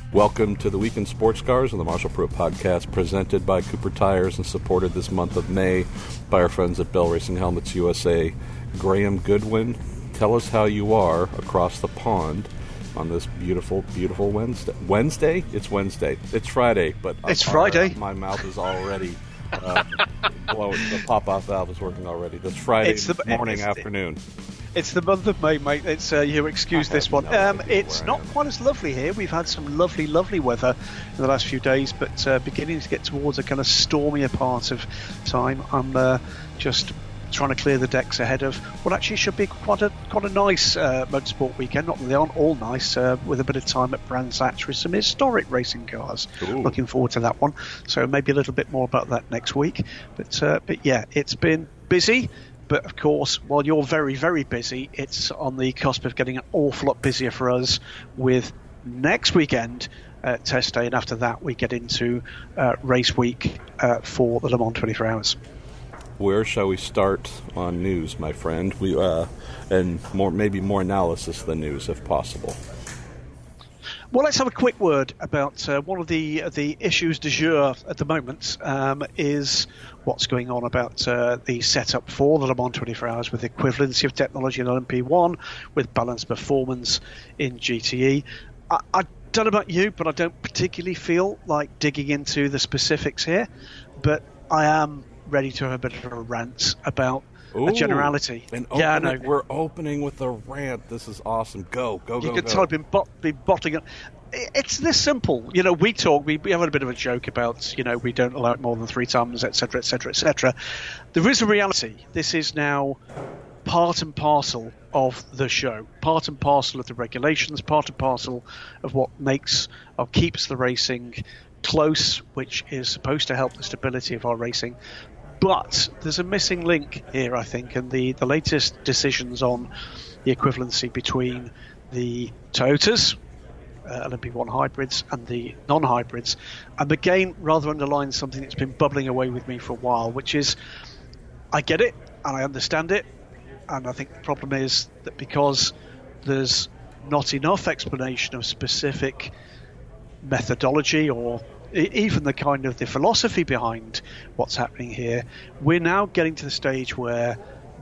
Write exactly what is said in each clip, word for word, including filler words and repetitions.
Welcome to the Week in Sports Cars and the Marshall Pruett Podcast, presented by Cooper Tires and supported this month of May by our friends at Bell Racing Helmets U S A. Graham Goodwin, tell us how you are across the pond on this beautiful, beautiful Wednesday. Wednesday? It's Wednesday. It's Friday, but it's our, Friday. My mouth is already uh, blowing. The pop-off valve is working already. This Friday it's the, morning, it's, afternoon. It's the month of May, mate. It's uh, you excuse this one. No um, it's not quite as lovely here. We've had some lovely, lovely weather in the last few days, but uh, beginning to get towards a kind of stormier part of time. I'm uh, just trying to clear the decks ahead of what actually should be quite a quite a nice uh, motorsport weekend. Not that they aren't all nice, uh, with a bit of time at Brands Hatch with some historic racing cars. Ooh. Looking forward to that one. So maybe a little bit more about that next week. But uh, but yeah, it's been busy. But of course, while you're very, very busy, it's on the cusp of getting an awful lot busier for us with next weekend uh, test day, and after that we get into uh, race week uh, for the Le Mans twenty-four hours. Where shall we start on news, my friend? We uh, and more, maybe more analysis than news, if possible. Well, let's have a quick word about uh, one of the the issues du jour at the moment um, is what's going on about uh, the setup for the Le Mans twenty-four hours with equivalency of technology in L M P one, with balanced performance in G T E. I, I don't know about you, but I don't particularly feel like digging into the specifics here, but I am ready to have a bit of a rant about Ooh, a generality. And yeah, I know. know. We're opening with a rant. This is awesome. Go, go, you go, could go. tell I've been, bot- been bottling it. It's this simple. You know, we talk, we, we have a bit of a joke about, you know, we don't allow it more than three tons, et cetera, et cetera, et cetera. There is a reality. This is now part and parcel of the show, part and parcel of the regulations, part and parcel of what makes or keeps the racing close, which is supposed to help the stability of our racing. But there's a missing link here, I think, and the, the latest decisions on the equivalency between the Toyotas, uh, L M P one hybrids, and the non-hybrids, and again rather underlines something that's been bubbling away with me for a while, which is, I get it, and I understand it, and I think the problem is that because there's not enough explanation of specific methodology or even the kind of the philosophy behind what's happening here, we're now getting to the stage where,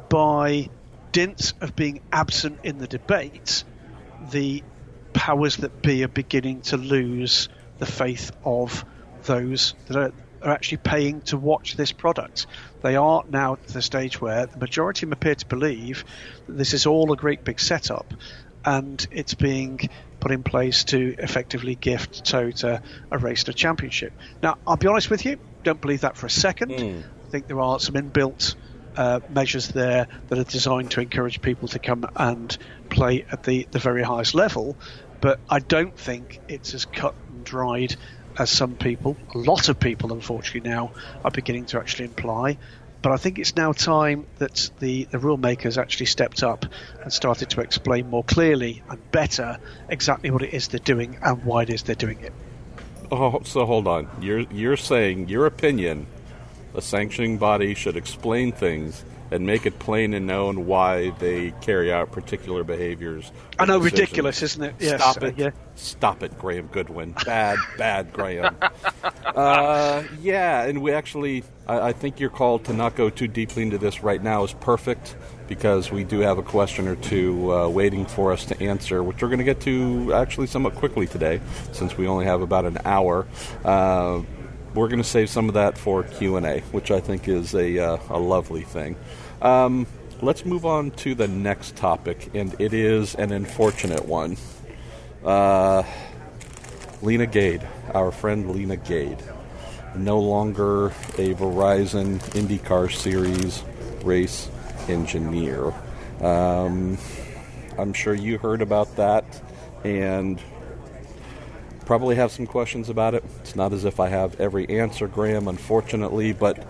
by dint of being absent in the debate, the powers that be are beginning to lose the faith of those that are, are actually paying to watch this product. They are now at the stage where the majority of them appear to believe that this is all a great big setup, and it's being put in place to effectively gift Toyota a race to a championship. Now, I'll be honest with you, don't believe that for a second. Mm. I think there are some inbuilt uh, measures there that are designed to encourage people to come and play at the, the very highest level, but I don't think it's as cut and dried as some people, a lot of people unfortunately now, are beginning to actually imply. But I think it's now time that the, the rule makers actually stepped up and started to explain more clearly and better exactly what it is they're doing and why it is they're doing it. Oh, so hold on. You're you're saying, your opinion, a sanctioning body should explain things and make it plain and known why they carry out particular behaviors. I know, decisions. Ridiculous, isn't it? Yes. Stop it. Uh, yeah. Stop it, Graham Goodwin. Bad, bad Graham. Uh, yeah, and we actually, I, I think your call to not go too deeply into this right now is perfect, because we do have a question or two uh, waiting for us to answer, which we're going to get to actually somewhat quickly today, since we only have about an hour. Uh, we're going to save some of that for Q and A, which I think is a, uh, a lovely thing. Um, let's move on to the next topic, and it is an unfortunate one. Uh, Lena Gade, our friend Lena Gade, no longer a Verizon IndyCar Series race engineer. Um, I'm sure you heard about that and probably have some questions about it. It's not as if I have every answer, Graham, unfortunately, but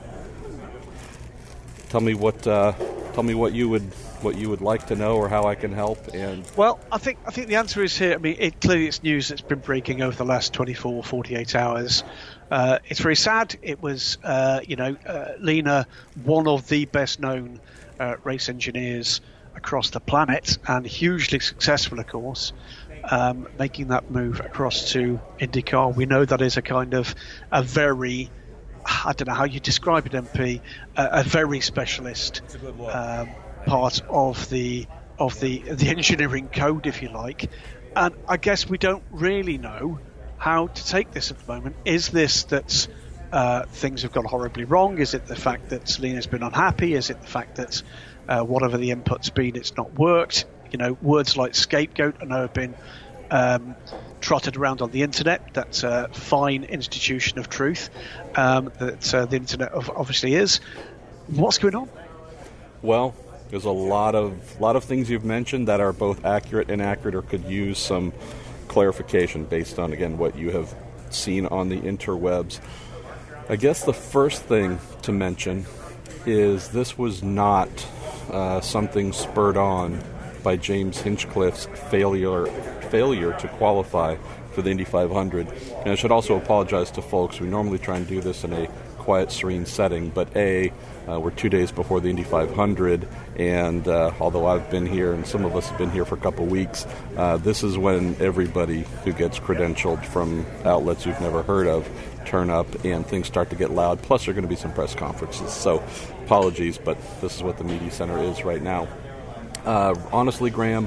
tell me what uh, tell me what you would what you would like to know or how I can help. And well, I think I think the answer is here. I mean, it, clearly it's news that's been breaking over the last twenty-four, forty-eight hours. Uh, it's very sad. It was, uh, you know, uh, Lena, one of the best known uh, race engineers across the planet, and hugely successful, of course. um, making that move across to IndyCar. We know that is a kind of a very, I don't know how you describe it, M P, a, a very specialist um, part of the of the the engineering code, if you like. And I guess we don't really know how to take this at the moment. Is this that uh, things have gone horribly wrong? Is it the fact that Lena's been unhappy? Is it the fact that uh, whatever the input's been, it's not worked? You know, words like scapegoat I know have been um, trotted around on the internet. That's a fine institution of truth um, that uh, the internet obviously is. What's going on? Well, there's a lot of lot of things you've mentioned that are both accurate, inaccurate, or could use some clarification based on, again, what you have seen on the interwebs. I guess the first thing to mention is this was not uh, something spurred on by James Hinchcliffe's failure failure to qualify for the Indy five hundred. And I should also apologize to folks. We normally try and do this in a quiet, serene setting, but A, uh, we're two days before the Indy five hundred, and uh, although I've been here and some of us have been here for a couple weeks, uh, this is when everybody who gets credentialed from outlets you've never heard of turn up and things start to get loud. Plus, there are going to be some press conferences. So apologies, but this is what the media center is right now. Uh, honestly, Graham,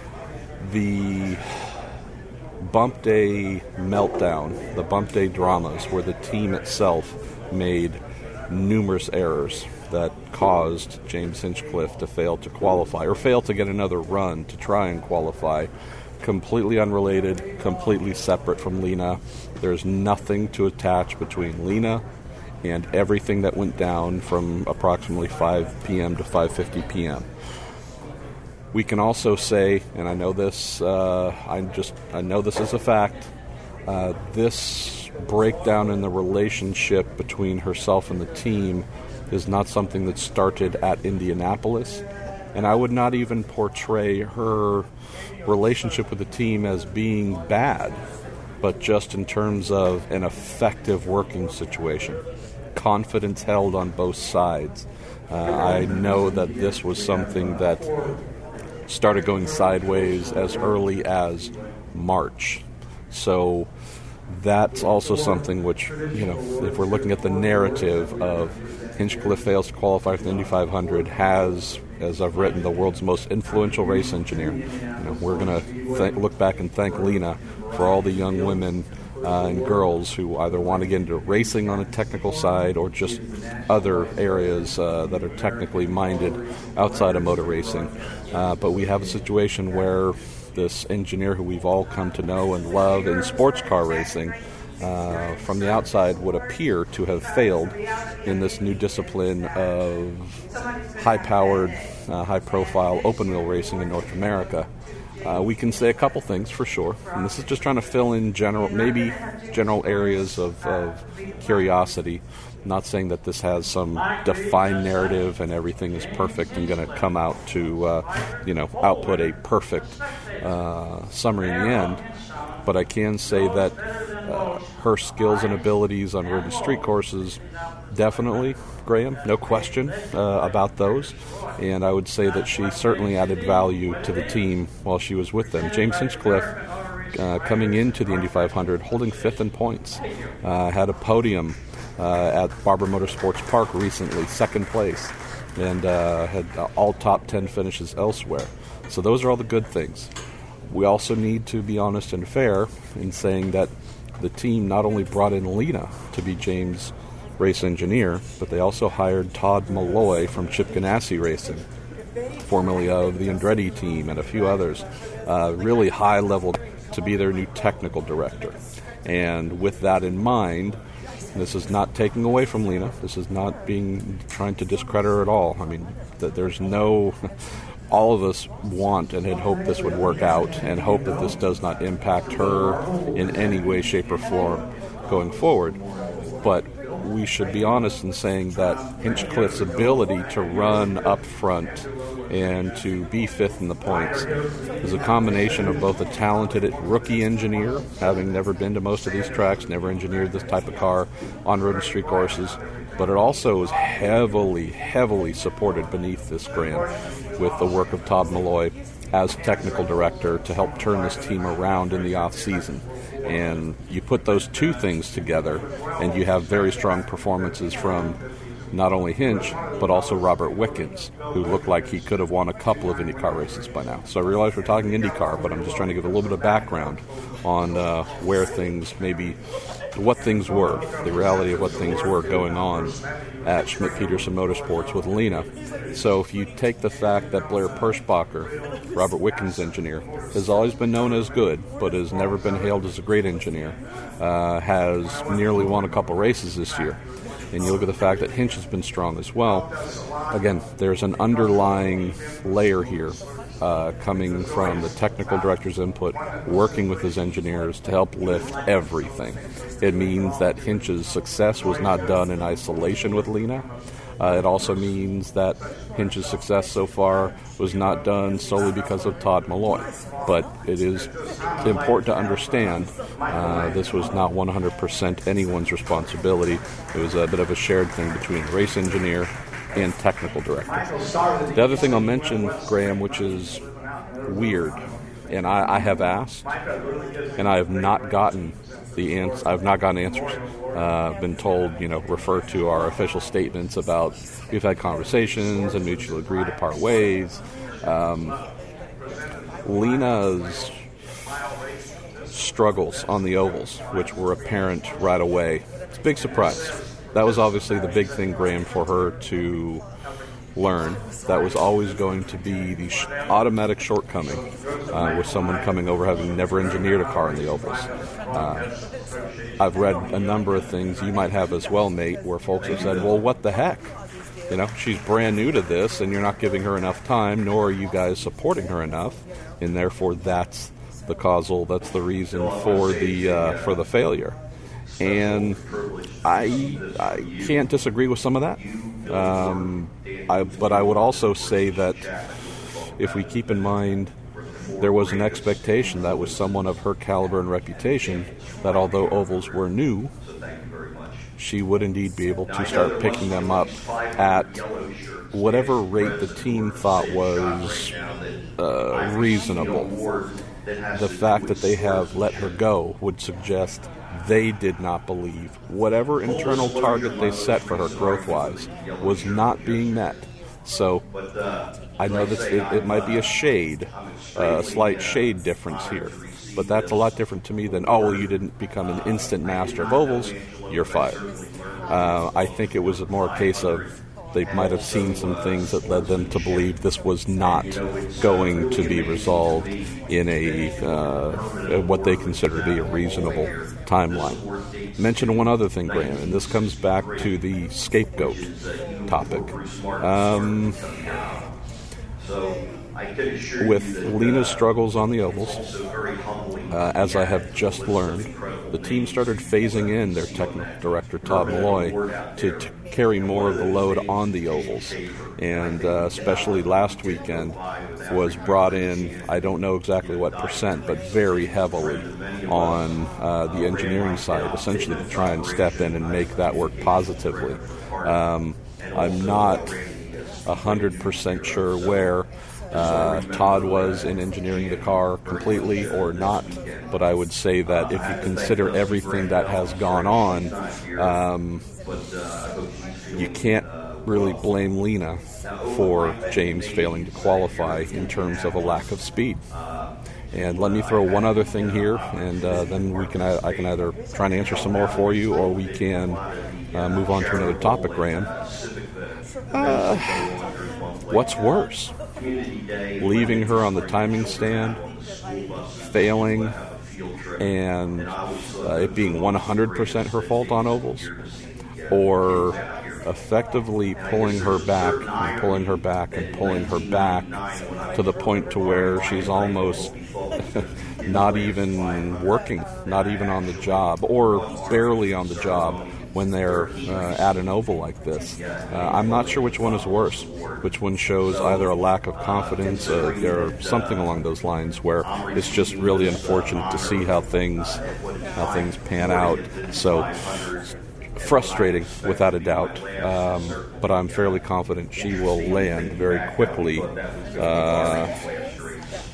the bump day meltdown, the bump day dramas where the team itself made numerous errors that caused James Hinchcliffe to fail to qualify or fail to get another run to try and qualify. Completely unrelated, completely separate from Lena. There's nothing to attach between Lena and everything that went down from approximately five p.m. to five fifty p.m. We can also say, and I know this, uh, I just I know this is a fact. Uh, this breakdown in the relationship between herself and the team is not something that started at Indianapolis, and I would not even portray her relationship with the team as being bad, but just in terms of an effective working situation. Confidence held on both sides. Uh, I know that this was something that started going sideways as early as March. So that's also something which, you know, if we're looking at the narrative of Hinchcliffe fails to qualify for the Indy five hundred, has, as I've written, the world's most influential race engineer. You know, we're going to th- look back and thank Lena for all the young women uh, and girls who either want to get into racing on a technical side or just other areas uh, that are technically minded outside of motor racing. Uh, but we have a situation where this engineer who we've all come to know and love in sports car racing uh, from the outside would appear to have failed in this new discipline of high-powered, uh, high-profile open-wheel racing in North America. Uh, we can say a couple things for sure, and this is just trying to fill in general, maybe general areas of, of curiosity. Not saying that this has some defined narrative and everything is perfect and going to come out to, uh, you know, output a perfect uh, summary in the end. But I can say that uh, her skills and abilities on road and street courses, definitely, Graham, no question uh, about those. And I would say that she certainly added value to the team while she was with them. James Hinchcliffe, uh, coming into the Indy five hundred, holding fifth in points, uh, had a podium Uh, at Barber Motorsports Park recently, second place, and uh, had uh, all top ten finishes elsewhere. So those are all the good things. We also need to be honest and fair in saying that the team not only brought in Lena to be James' race engineer, but they also hired Todd Malloy from Chip Ganassi Racing, formerly of the Andretti team and a few others, uh, really high level, to be their new technical director. And with that in mind, this is not taking away from Lena. This is not being trying to discredit her at all. I mean, that there's no. All of us want and had hoped this would work out, and hope that this does not impact her in any way, shape, or form going forward. But we should be honest in saying that Hinchcliffe's ability to run up front and to be fifth in the points is a combination of both a talented rookie engineer, having never been to most of these tracks, never engineered this type of car on road and street courses, but it also is heavily, heavily supported beneath this Graham with the work of Todd Malloy as technical director to help turn this team around in the off season. And you put those two things together, and you have very strong performances from not only Hinch, but also Robert Wickens, who looked like he could have won a couple of IndyCar races by now. So I realize we're talking IndyCar, but I'm just trying to give a little bit of background on uh, where things maybe, what things were, the reality of what things were going on at Schmidt-Peterson Motorsports with Lena. So if you take the fact that Blair Perschbacher, Robert Wickens' engineer, has always been known as good, but has never been hailed as a great engineer, uh, has nearly won a couple races this year, and you look at the fact that Hinch has been strong as well, again, there's an underlying layer here uh, coming from the technical director's input, working with his engineers to help lift everything. It means that Hinch's success was not done in isolation with Lena. Uh, it also means that Hinch's success so far was not done solely because of Todd Malloy. But it is important to understand uh, this was not one hundred percent anyone's responsibility. It was a bit of a shared thing between race engineer and technical director. The other thing I'll mention, Graham, which is weird, and I, I have asked, and I have not gotten the ans- I've not gotten answers. Uh, I've been told, you know, refer to our official statements about we've had conversations and mutually agreed to part ways. Um, Lena's struggles on the ovals, which were apparent right away, it's a big surprise. That was obviously the big thing, Graham, for her to learn. That was always going to be the sh- automatic shortcoming uh, with someone coming over having never engineered a car in the ovals. Uh, I've read a number of things you might have as well, mate, where folks have said, well, what the heck? You know, she's brand new to this, and you're not giving her enough time, nor are you guys supporting her enough, and therefore that's the causal, that's the reason for the uh, for the failure. And I I can't disagree with some of that. Um, I, but I would also say that if we keep in mind there was an expectation that with someone of her caliber and reputation that although ovals were new, she would indeed be able to start picking them up at whatever rate the team thought was uh, reasonable. The fact that they have let her go would suggest they did not believe whatever internal target they set for her growth-wise was not being met. So I know that it, it might be a shade, uh, a slight shade difference here, but that's a lot different to me than, oh, well, you didn't become an instant master of ovals, you're fired. Uh, I think it was more a case of they might have seen some things that led them to believe this was not going to be resolved in a uh, what they consider to be a reasonable timeline. Mention one other thing, Graham, and this comes back to the scapegoat topic. Um, with Lena's struggles on the ovals, uh, as I have just learned, the team started phasing in their technical director, Todd Malloy, to, to carry more of the load on the ovals. And uh, especially last weekend was brought in, I don't know exactly what percent, but very heavily on uh, the engineering side, essentially to try and step in and make that work positively. Um, I'm not one hundred percent sure where Uh, Todd was in engineering the car completely or not, but I would say that if you consider everything that has gone on, um, you can't really blame Lena for James failing to qualify in terms of a lack of speed. And let me throw one other thing here, and uh, then we can I can either try and answer some more for you, or we can uh, move on to another topic, Graham. Uh, what's worse? Leaving her on the timing stand, failing, and uh, it being one hundred percent her fault on ovals, or effectively pulling her back and pulling her back and pulling her back to the point to where she's almost not even working, not even on the job, or barely on the job when they're uh, at an oval like this. Uh, I'm not sure which one is worse, which one shows either a lack of confidence uh, or something along those lines, where it's just really unfortunate to see how things how things pan out. So frustrating, without a doubt, um, but I'm fairly confident she will land very quickly uh,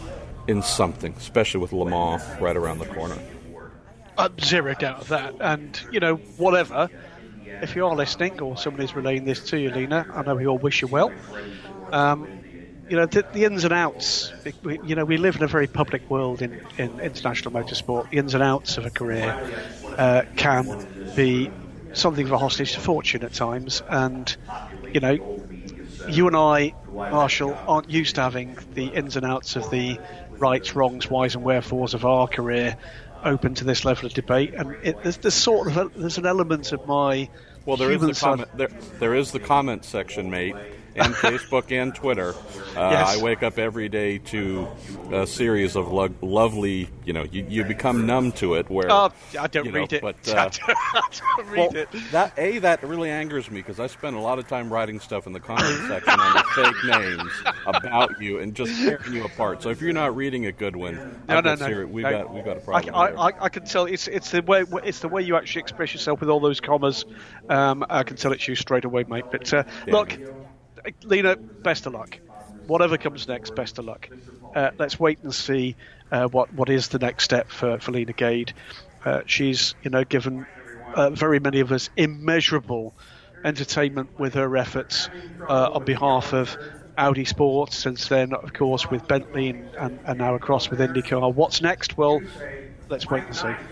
in something, especially with Le Mans right around the corner. Uh, zero doubt of that. And, you know, whatever, if you are listening or somebody's relaying this to you, Lena, I know we all wish you well. Um, you know, the, the ins and outs, we, you know, we live in a very public world in, in international motorsport. The ins and outs of a career uh, can be something of a hostage to fortune at times. And, you know, you and I, Marshall, aren't used to having the ins and outs of the rights, wrongs, whys and wherefores of our career open to this level of debate. And it, there's, there's sort of a, there's an element of my well, there is the comment. There, there is the comment section, mate. And Facebook and Twitter. Uh, yes. I wake up every day to a series of lo- lovely, you know, you, you become numb to it. Where oh, I don't you read know, it. But, uh, I don't, I don't read well, it. That, A, that really angers me because I spend a lot of time writing stuff in the comment section under fake names about you and just tearing you apart. So if you're not reading a good one, no, no, no, serious, we've no. got we've got a problem. I, I, I can tell it's it's the way it's the way you actually express yourself with all those commas. Um, I can tell it's you straight away, mate. But uh, yeah. Look. Lena, best of luck. Whatever comes next, best of luck. Uh, let's wait and see uh, what what is the next step for, for Lena Gade. Uh, she's, you know, given uh, very many of us immeasurable entertainment with her efforts uh, on behalf of Audi Sport. Since then, of course, with Bentley and, and, and now across with IndyCar. What's next? Well, let's wait and see.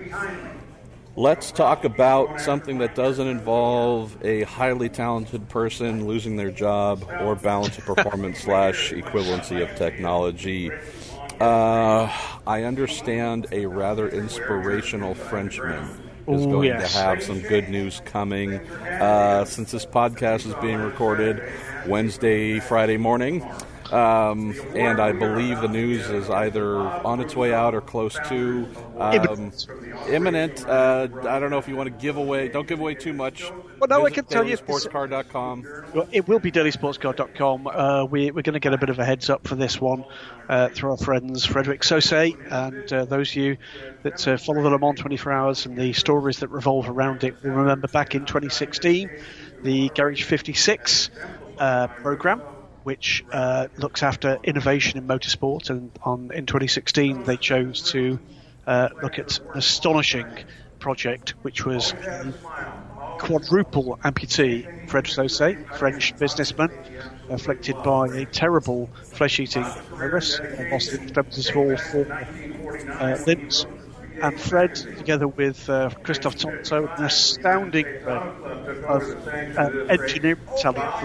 Let's talk about something that doesn't involve a highly talented person losing their job or balance of performance slash equivalency of technology. Uh, I understand a rather inspirational Frenchman is Ooh, going yes. to have some good news coming. Uh, since this podcast is being recorded Wednesday, Friday morning, Um, and I believe the news is either on its way out or close to. Um, imminent. Uh, I don't know if you want to give away. Don't give away too much. Well, no, Visit I can tell you. daily sports car dot com. Well, it will be daily sports car dot com. Uh, we, we're going to get a bit of a heads up for this one uh, through our friends Frederic Sausset and uh, those of you that uh, follow the Le Mans twenty-four hours and the stories that revolve around it will remember back in twenty sixteen, the Garage fifty-six uh, program, which uh, looks after innovation in motorsport, and on, in twenty sixteen they chose to uh, look at an astonishing project, which was a quadruple amputee, Fred Sausset, French businessman, afflicted by a terrible flesh-eating virus, and lost the extremities of all four uh, limbs. And Fred, together with uh, Christophe Tonto, an astounding uh, of uh, engineering talent,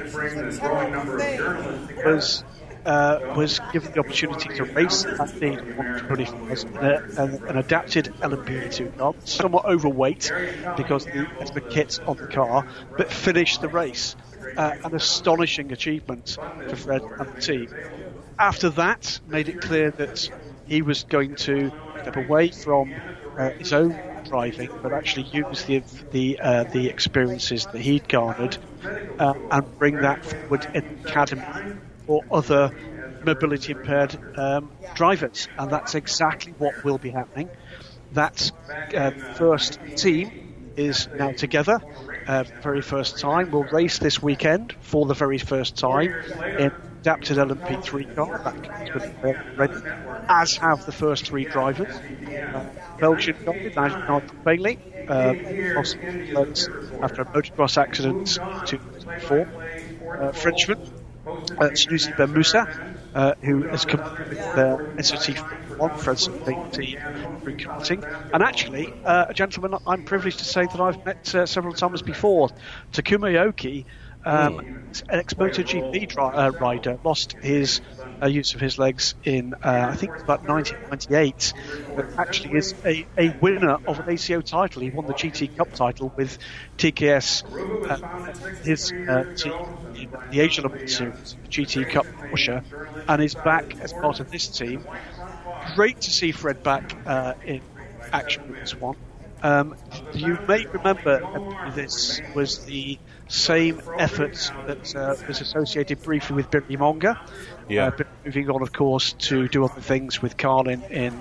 was uh, was given the opportunity to race that day on twenty-fours in a, an, an adapted L M P two car, somewhat overweight because the, the kit on the car, but finished the race. Uh, an astonishing achievement for Fred and the team. After that, made it clear that he was going to step away from uh, his own driving, but actually use the the uh, the experiences that he'd garnered uh, and bring that forward in the academy for other mobility impaired um, drivers, and that's exactly what will be happening. That uh, first team is now together. Uh, very first time. We'll race this weekend for the very first time in adapted L M P three car. That comes with uh, ready, as have the first three drivers. Uh, Belgian guy, Nigel Bailey, uh, lost legs after a motocross accident in two thousand four. Uh, Frenchman, uh, Sunusi Ben Moussa, uh, who has come with uh, S O T one Fred's team recruiting, and actually uh, a gentleman I'm privileged to say that I've met uh, several times before, Takuma Yoki, um, mm. an ex-MotoGP dri- uh, rider, lost his uh, use of his legs in uh, I think it's about nineteen ninety-eight, but actually is a, a winner of an A C O title. He won the G T Cup title with T K S, uh, his uh, team in the Asia Le Mans Series, the G T Cup Porsche, and is back as part of this team. Great to see Fred back uh, in action with this one. Um, you may remember that this was the same effort that uh, was associated briefly with Billy Monga. Yeah. Uh, but moving on, of course, to do other things with Carlin in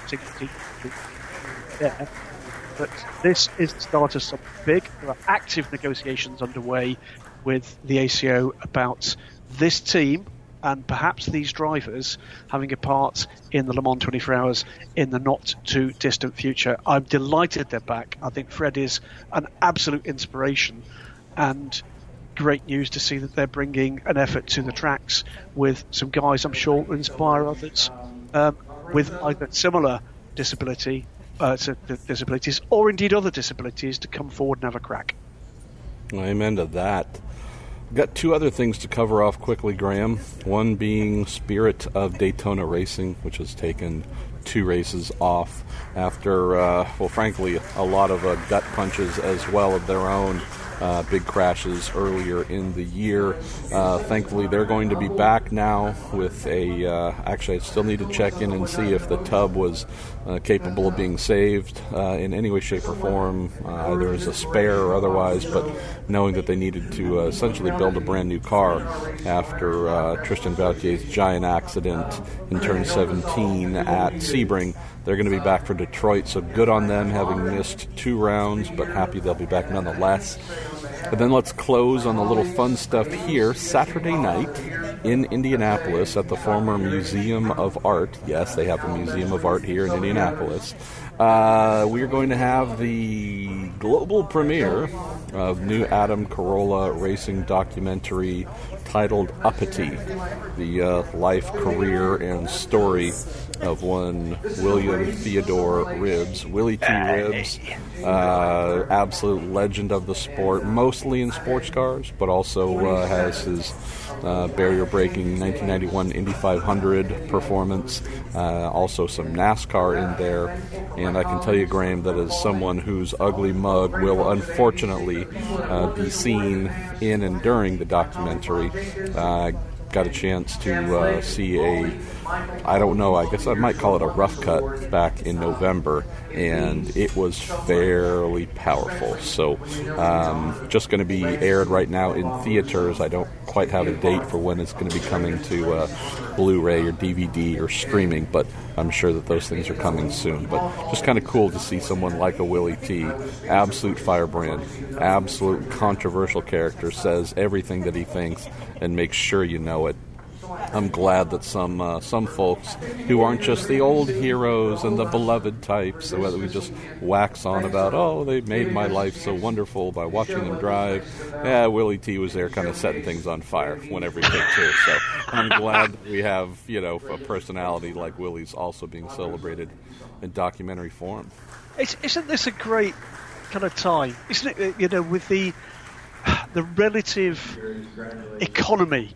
yeah. But this is the start of something big. There are active negotiations underway with the A C O about this team and perhaps these drivers having a part in the Le Mans twenty-four hours in the not-too-distant future. I'm delighted they're back. I think Fred is an absolute inspiration, and great news to see that they're bringing an effort to the tracks with some guys I'm sure will inspire others um, with either similar disability uh, disabilities or indeed other disabilities to come forward and have a crack. Amen to that. We've got two other things to cover off quickly, Graham. One being Spirit of Daytona Racing, which has taken two races off after, uh, well, frankly, a lot of uh, gut punches as well of their own. Uh, big crashes earlier in the year. Uh, thankfully, they're going to be back now with a... Uh, actually, I still need to check in and see if the tub was uh, capable of being saved uh, in any way, shape, or form, uh, either as a spare or otherwise, but knowing that they needed to uh, essentially build a brand new car after uh, Tristan Vautier's giant accident in turn seventeen at Sebring. They're going to be back for Detroit, so good on them having missed two rounds, but happy they'll be back nonetheless. And then let's close on the little fun stuff here. Saturday night in Indianapolis at the former Museum of Art. Yes, they have a Museum of Art here in Indianapolis. Uh, we are going to have the global premiere of new Adam Carolla racing documentary titled Uppity, the uh, life, career, and story of one William Theodore Ribbs, Willie T. Ribbs, uh, absolute legend of the sport, mostly in sports cars, but also uh, has his uh, barrier-breaking nineteen ninety-one Indy five hundred performance, uh, also some NASCAR in there, and I can tell you, Graham, that as someone whose ugly mug will unfortunately uh, be seen in and during the documentary, uh, got a chance to uh, see a, I don't know, I guess I might call it a rough cut back in November, and it was fairly powerful. So um, just going to be aired right now in theaters. I don't quite have a date for when it's going to be coming to uh, Blu-ray or D V D or streaming, but I'm sure that those things are coming soon. But just kind of cool to see someone like a Willie T, absolute firebrand, absolute controversial character, says everything that he thinks and makes sure you know it. I'm glad that some uh, some folks who aren't just the old heroes and the beloved types, so whether we just wax on about, oh, they made my life so wonderful by watching them drive. Yeah, Willie T was there kind of setting things on fire whenever he could too. So I'm glad that we have, you know, a personality like Willie's also being celebrated in documentary form. It's, isn't this a great kind of time? Isn't it, you know, with the the relative economy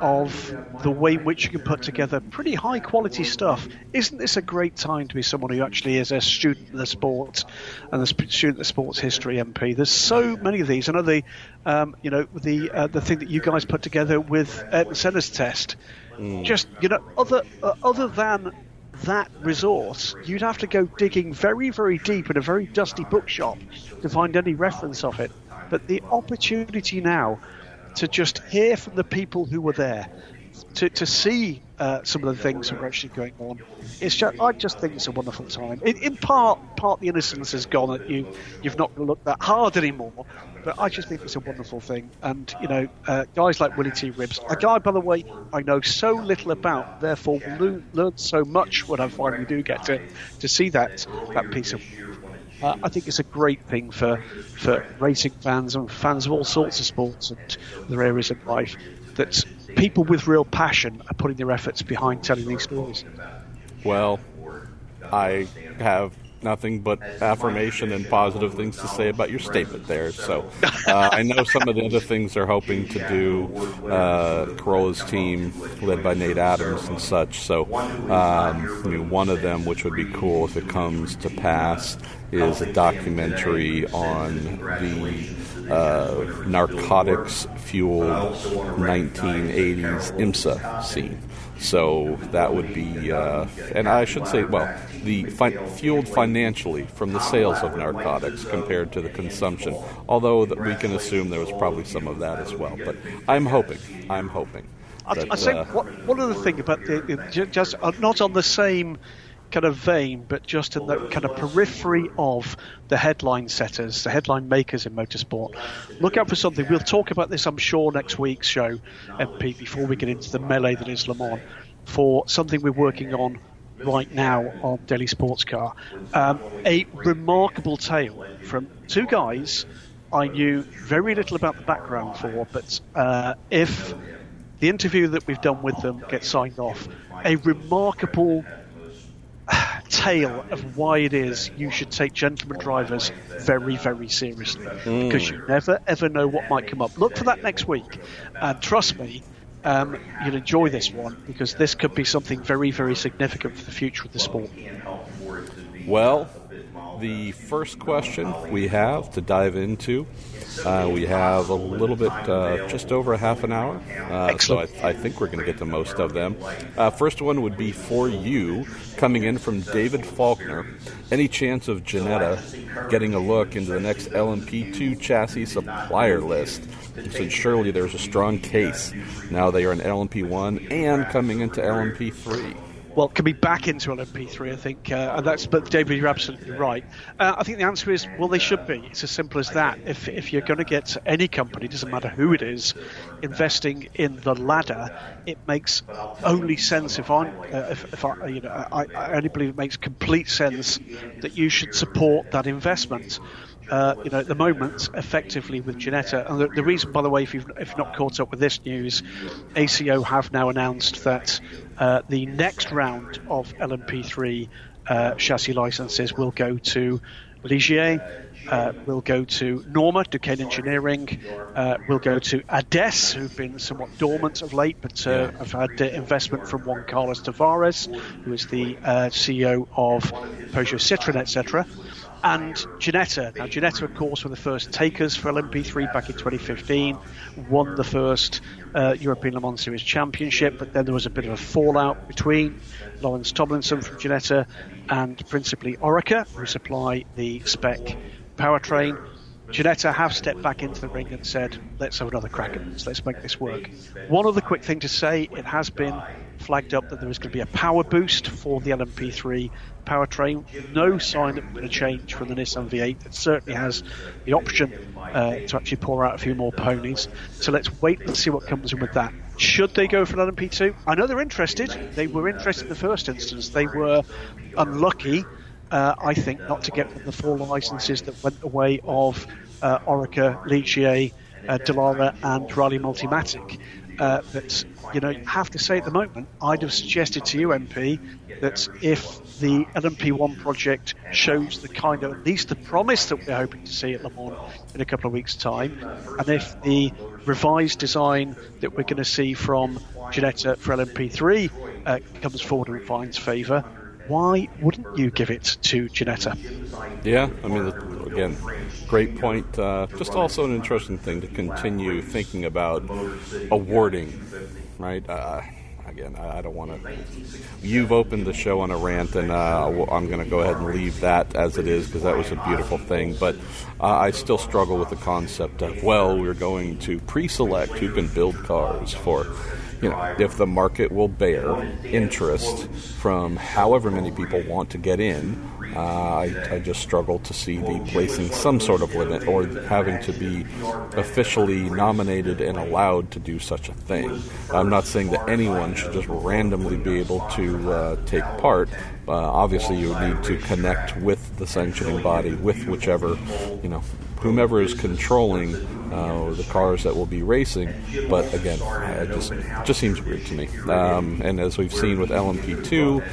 of the way in which you can put together pretty high quality stuff. Isn't this a great time to be someone who actually is a student of the sport and a student of sports history M P? There's so many of these. I know the, um, you know, the uh, the thing that you guys put together with Ayrton Senna's test. Mm. Just, you know, other uh, other than that resource, you'd have to go digging very, very deep in a very dusty bookshop to find any reference of it. But the opportunity now to just hear from the people who were there, to to see uh, some of the things that were actually going on, it's just, I just think it's a wonderful time. In, in part, part the innocence is gone, that you you've not looked that hard anymore. But I just think it's a wonderful thing, and you know, uh, guys like Willie T. Ribbs, a guy, by the way, I know so little about, therefore will learn, learn so much when I finally do get to to see that that piece of. Uh, I think it's a great thing for for racing fans and fans of all sorts of sports and other areas of life, that people with real passion are putting their efforts behind telling these stories. Well, I have nothing but affirmation and positive things to say about your statement there. So uh, I know some of the other things they're hoping to do, uh, Carolla's team, led by Nate Adams and such. So um, I mean, one of them, which would be cool if it comes to pass, is a documentary on the uh, narcotics-fueled nineteen eighties IMSA scene. So that would be, uh, and I should say, well, the fi- fueled financially from the sales of narcotics compared to the consumption, although that we can assume there was probably some of that as well. But I'm hoping, I'm hoping. I, that, I think uh, what, one other thing about the, just uh, not on the same kind of vein, but just in the kind of periphery of the headline setters, the headline makers in motorsport. Look out for something. We'll talk about this, I'm sure, next week's show, M P, before we get into the melee that is Le Mans, for something we're working on right now on Daily Sports Car. Um, a remarkable tale from two guys I knew very little about the background for, but uh, if the interview that we've done with them gets signed off, a remarkable tale of why it is you should take gentleman drivers very, very seriously, mm. because you never, ever know what might come up. Look for that next week, and trust me, um, you'll enjoy this one, because this could be something very, very significant for the future of the sport. Well, the first question we have to dive into, uh, we have a little bit, uh, just over a half an hour, uh, so I, I think we're going to get the most of them. Uh, first one would be for you, coming in from David Faulkner. Any chance of Ginetta getting a look into the next L M P two chassis supplier list? He said surely there's a strong case. Now they are in L M P one and coming into L M P three. Well, coming back into L M P three, I think, uh, and that's. But David, you're absolutely right. Uh, I think the answer is, well, they should be. It's as simple as that. If if you're going to get any company, doesn't matter who it is, investing in the ladder, it makes only sense. If I'm, uh, if, if I, you know, I, I only believe it makes complete sense that you should support that investment. Uh, you know, at the moment, effectively with Ginetta, and the, the reason, by the way, if you've if you've not caught up with this news, A C O have now announced that uh, the next round of L M P three uh, chassis licenses will go to Ligier, uh, will go to Norma, Duquesne Engineering, uh, will go to Ades, who've been somewhat dormant of late, but uh, have had uh, investment from Juan Carlos Tavares, who is the uh, C E O of Peugeot Citroën, et cetera, and Ginetta. Now, Ginetta, of course, were the first takers for L M P three back in twenty fifteen, won the first uh, European Le Mans Series Championship, but then there was a bit of a fallout between Lawrence Tomlinson from Ginetta and principally Orica, who supply the spec powertrain. Ginetta have stepped back into the ring and said, let's have another crack at this, let's make this work. One other quick thing to say, it has been flagged up that there is going to be a power boost for the L M P three powertrain. No sign that we're going to change from the Nissan V eight. It certainly has the option uh, to actually pour out a few more ponies. So let's wait and see what comes in with that. Should they go for an L M P two? I know they're interested. They were interested in the first instance. They were unlucky, uh, I think, not to get the four licenses that went the way of uh, Orica, Ligier, uh, Dallara and Riley Multimatic. Uh, but, you know, you have to say at the moment, I'd have suggested to you, M P, that if the L M P one project shows the kind of, at least the promise that we're hoping to see at Le Mans in a couple of weeks' time, and if the revised design that we're going to see from Ginetta for L M P three uh, comes forward and finds favour, why wouldn't you give it to Ginetta? Yeah, I mean, again, great point. Uh, just also an interesting thing to continue thinking about awarding, right? Uh, again, I, I don't want to... You've opened the show on a rant, and uh, I'm going to go ahead and leave that as it is, because that was a beautiful thing. But uh, I still struggle with the concept of, well, we're going to pre-select who can build cars for... You know, if the market will bear interest from however many people want to get in, uh, I, I just struggle to see the placing some sort of limit or having to be officially nominated and allowed to do such a thing. I'm not saying that anyone should just randomly be able to uh, take part. Uh, obviously, you would need to connect with the sanctioning body, with whichever, you know, whomever is controlling uh, the cars that will be racing. But again, it just it just seems weird to me. Um, and as we've seen with L M P two,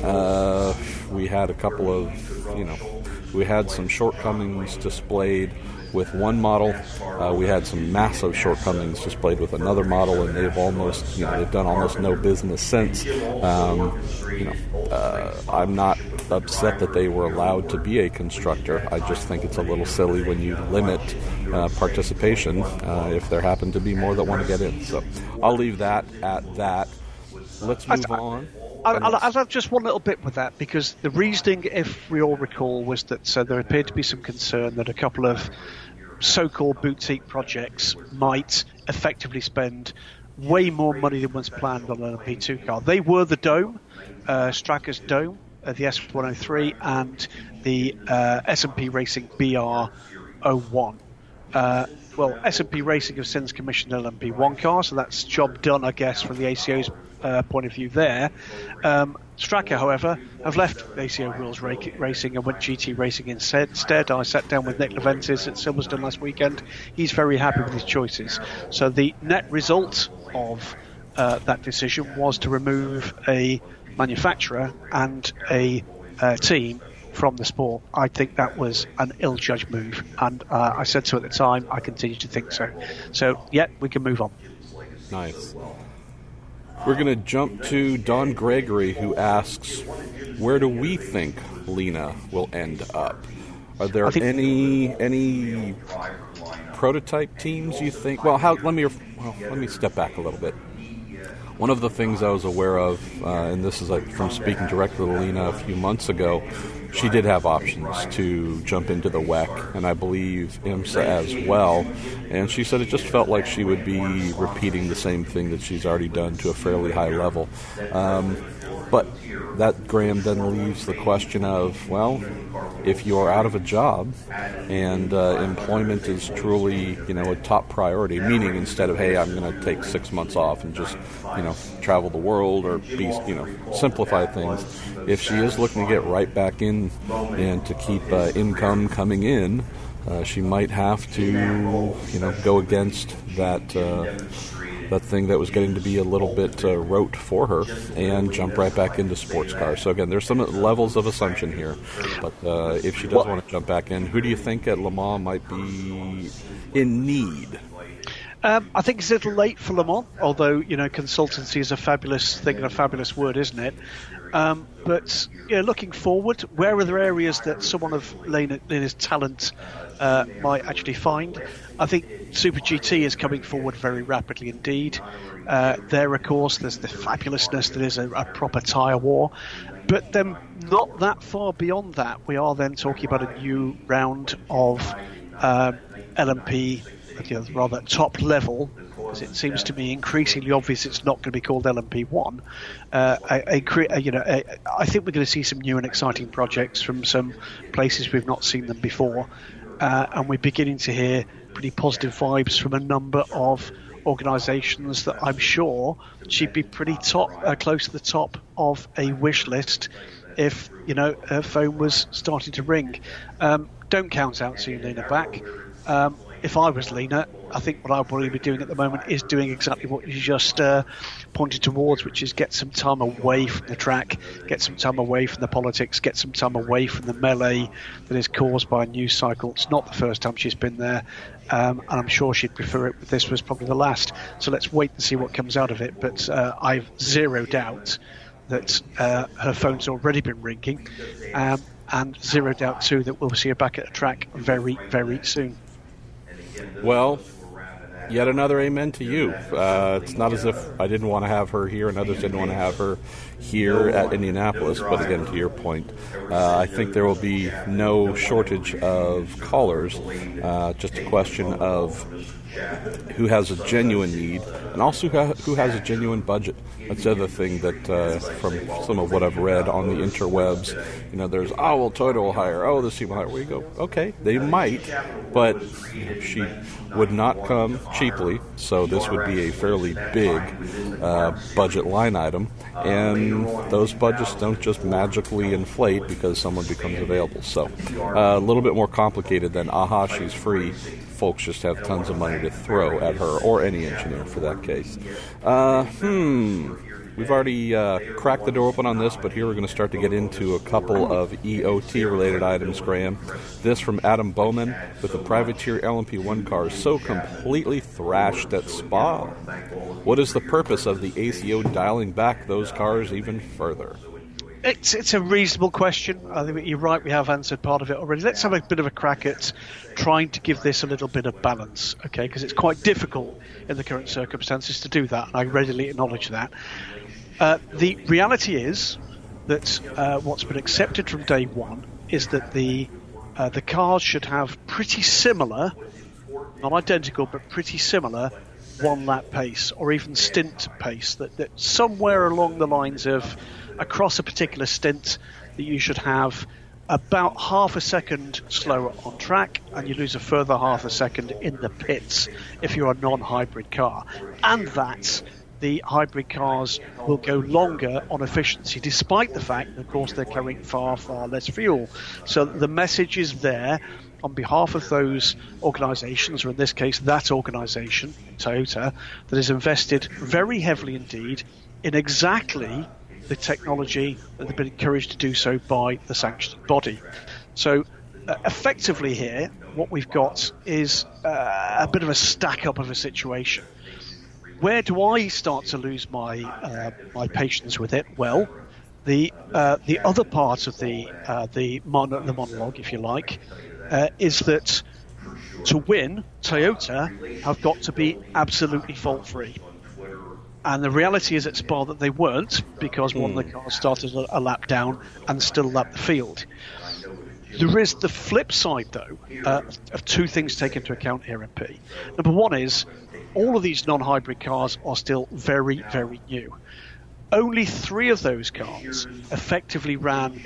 uh, we had a couple of, you know, we had some shortcomings displayed with one model. Uh, we had some massive shortcomings displayed with another model, and they've almost, you know, they've done almost no business since. Um, you know, uh, I'm not upset that they were allowed to be a constructor. I just think it's a little silly when you limit uh, participation uh, if there happen to be more that want to get in. So I'll leave that at that. Let's move I, on. I'll, I'll, I'll have just one little bit with that, because the reasoning, if we all recall, was that uh, there appeared to be some concern that a couple of so-called boutique projects might effectively spend way more money than was planned on an L M P two car. They were the Dome, uh, Stracker's Dome, uh, the S one oh three, and the uh, S and P Racing B R oh one. Uh, well, S and P Racing have since commissioned an L M P one car, so that's job done, I guess, from the A C O's uh, point of view there. Um, Straka, however, have left A C O Rules Racing and went G T Racing instead. I sat down with Nick Leventis at Silverstone last weekend. He's very happy with his choices. So the net result of uh, that decision was to remove a manufacturer and a uh, team from the sport. I think that was an ill-judged move, and uh, I said so at the time. I continue to think so. So, yeah, we can move on. Nice. We're going to jump to Don Gregory, who asks, where do we think Lena will end up? Are there any any prototype teams you think? Well, how? Let me well, let me step back a little bit. One of the things I was aware of, uh, and this is like from speaking directly to Lena a few months ago, she did have options to jump into the W E C, and I believe IMSA as well. And she said it just felt like she would be repeating the same thing that she's already done to a fairly high level. Um, but that, Graham, then leaves the question of, well, if you are out of a job and uh, employment is truly, you know, a top priority, meaning instead of, hey, I'm going to take six months off and just, you know, travel the world or be, you know, simplify things. If she is looking to get right back in and to keep uh, income coming in, uh, she might have to, you know, go against that uh, that thing that was getting to be a little bit uh, rote for her and jump right back into sports cars. So again, there's some levels of assumption here, but uh, if she does want to jump back in, who do you think at Le Mans might be in need? Um, I think it's a little late for Le Mans, although, you know, consultancy is a fabulous thing and a fabulous word, isn't it? Um, but, you know, looking forward, where are there areas that someone of Lena, Lena's talent uh, might actually find? I think Super G T is coming forward very rapidly indeed. Uh, there, of course, there's the fabulousness that is a, a proper tyre war. But then not that far beyond that, we are then talking about a new round of uh, L M P, you know, rather top level, because it seems to me increasingly obvious it's not going to be called L M P one. Uh, a, a, a, you know, a, I think we're going to see some new and exciting projects from some places we've not seen them before, uh, and we're beginning to hear pretty positive vibes from a number of organisations that I'm sure she'd be pretty top, uh, close to the top of a wish list if, you know, her phone was starting to ring. Um, don't count out seeing Lena back. Um, If I was Lena, I think what I'll probably be doing at the moment is doing exactly what you just uh, pointed towards, which is get some time away from the track, get some time away from the politics, get some time away from the melee that is caused by a news cycle. It's not the first time she's been there, um, and I'm sure she'd prefer it, but this was probably the last. So let's wait and see what comes out of it. But uh, I've zero doubt that uh, her phone's already been ringing, um, and zero doubt too that we'll see her back at the track very, very soon. Well, yet another amen to you. Uh, it's not as if I didn't want to have her here and others didn't want to have her here at Indianapolis, but again, to your point, uh, I think there will be no shortage of callers, uh, just a question of who has a genuine need and also who has a genuine budget. That's the other thing that uh, from some of what I've read on the interwebs, you know, there's, oh, well, Toyota will hire, oh, this team will hire. Where you go, okay, they might, but you know, she would not come cheaply, so this would be a fairly big uh, budget line item, and those budgets don't just magically inflate because someone becomes available. So uh, a little bit more complicated than, aha, she's free. Folks just have tons of money to throw at her, or any engineer for that case. Uh, hmm. We've already uh, cracked the door open on this, but here we're going to start to get into a couple of E O T-related items, Graham. This from Adam Bowman, with the privateer L M P one cars so completely thrashed at Spa. What is the purpose of the A C O dialing back those cars even further? It's it's a reasonable question. I think you're right, we have answered part of it already. Let's have a bit of a crack at trying to give this a little bit of balance, okay? Because it's quite difficult in the current circumstances to do that, and I readily acknowledge that. Uh, the reality is that uh, what's been accepted from day one is that the uh, the cars should have pretty similar, not identical, but pretty similar one-lap pace or even stint pace. That, that somewhere along the lines of across a particular stint, that you should have about half a second slower on track, and you lose a further half a second in the pits if you're a non-hybrid car. And that the hybrid cars will go longer on efficiency, despite the fact that, of course, they're carrying far, far less fuel. So the message is there on behalf of those organisations, or in this case, that organisation, Toyota, that has invested very heavily indeed in exactly the technology that they've been encouraged to do so by the sanctioning body. So uh, effectively here, what we've got is uh, a bit of a stack-up of a situation. Where do I start to lose my uh, my patience with it? Well, the uh, the other part of the uh, the, mon- the monologue, if you like, uh, is that to win, Toyota have got to be absolutely fault-free. And the reality is at Spa that they weren't, because one mm. of the cars started a lap down and still lapped the field. There is the flip side, though, uh, of two things to take into account here, M P. Number one is all of these non-hybrid cars are still very, very new. Only three of those cars effectively ran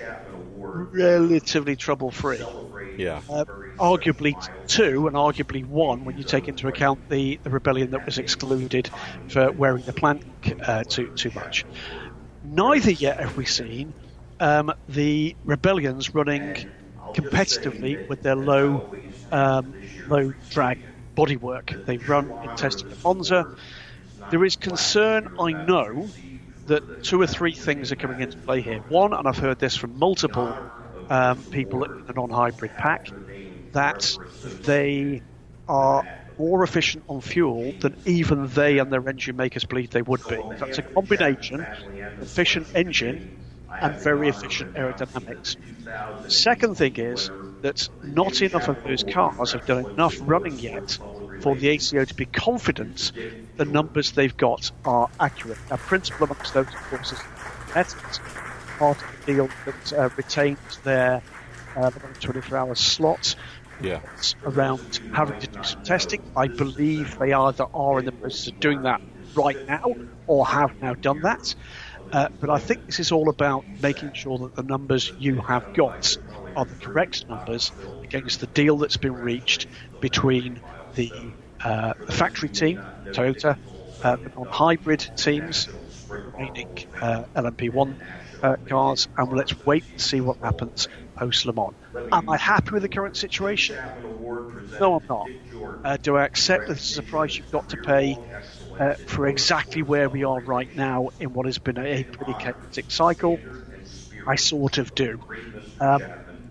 relatively trouble-free. Yeah. Uh, arguably two, and arguably one, when you take into account the, the rebellion that was excluded for wearing the plank uh, too too much. Neither yet have we seen um, the rebellions running competitively with their low um, low drag bodywork. They've run in testing at Monza. There is concern, I know, that two or three things are coming into play here. One, and I've heard this from multiple um, people in the non-hybrid pack, that they are more efficient on fuel than even they and their engine makers believe they would be. That's a combination of efficient engine and very efficient aerodynamics. The second thing is that not enough of those cars have done enough running yet for the A C O to be confident the numbers they've got are accurate. Now, principal amongst those, of course, is competitors. Part of the deal that uh, retains their uh, twenty-four hour slot yeah. around having to do some testing. I believe they either are in the process of doing that right now or have now done that. Uh, but I think this is all about making sure that the numbers you have got are the correct numbers against the deal that's been reached between the, uh, the factory team, Toyota, uh, the non-hybrid teams, remaining uh, L M P one uh, cars, and let's wait and see what happens post-Le Mans. Am I happy with the current situation? No, I'm not. Uh, do I accept that this is a price you've got to pay uh, for exactly where we are right now in what has been a pretty chaotic cycle? I sort of do. Um,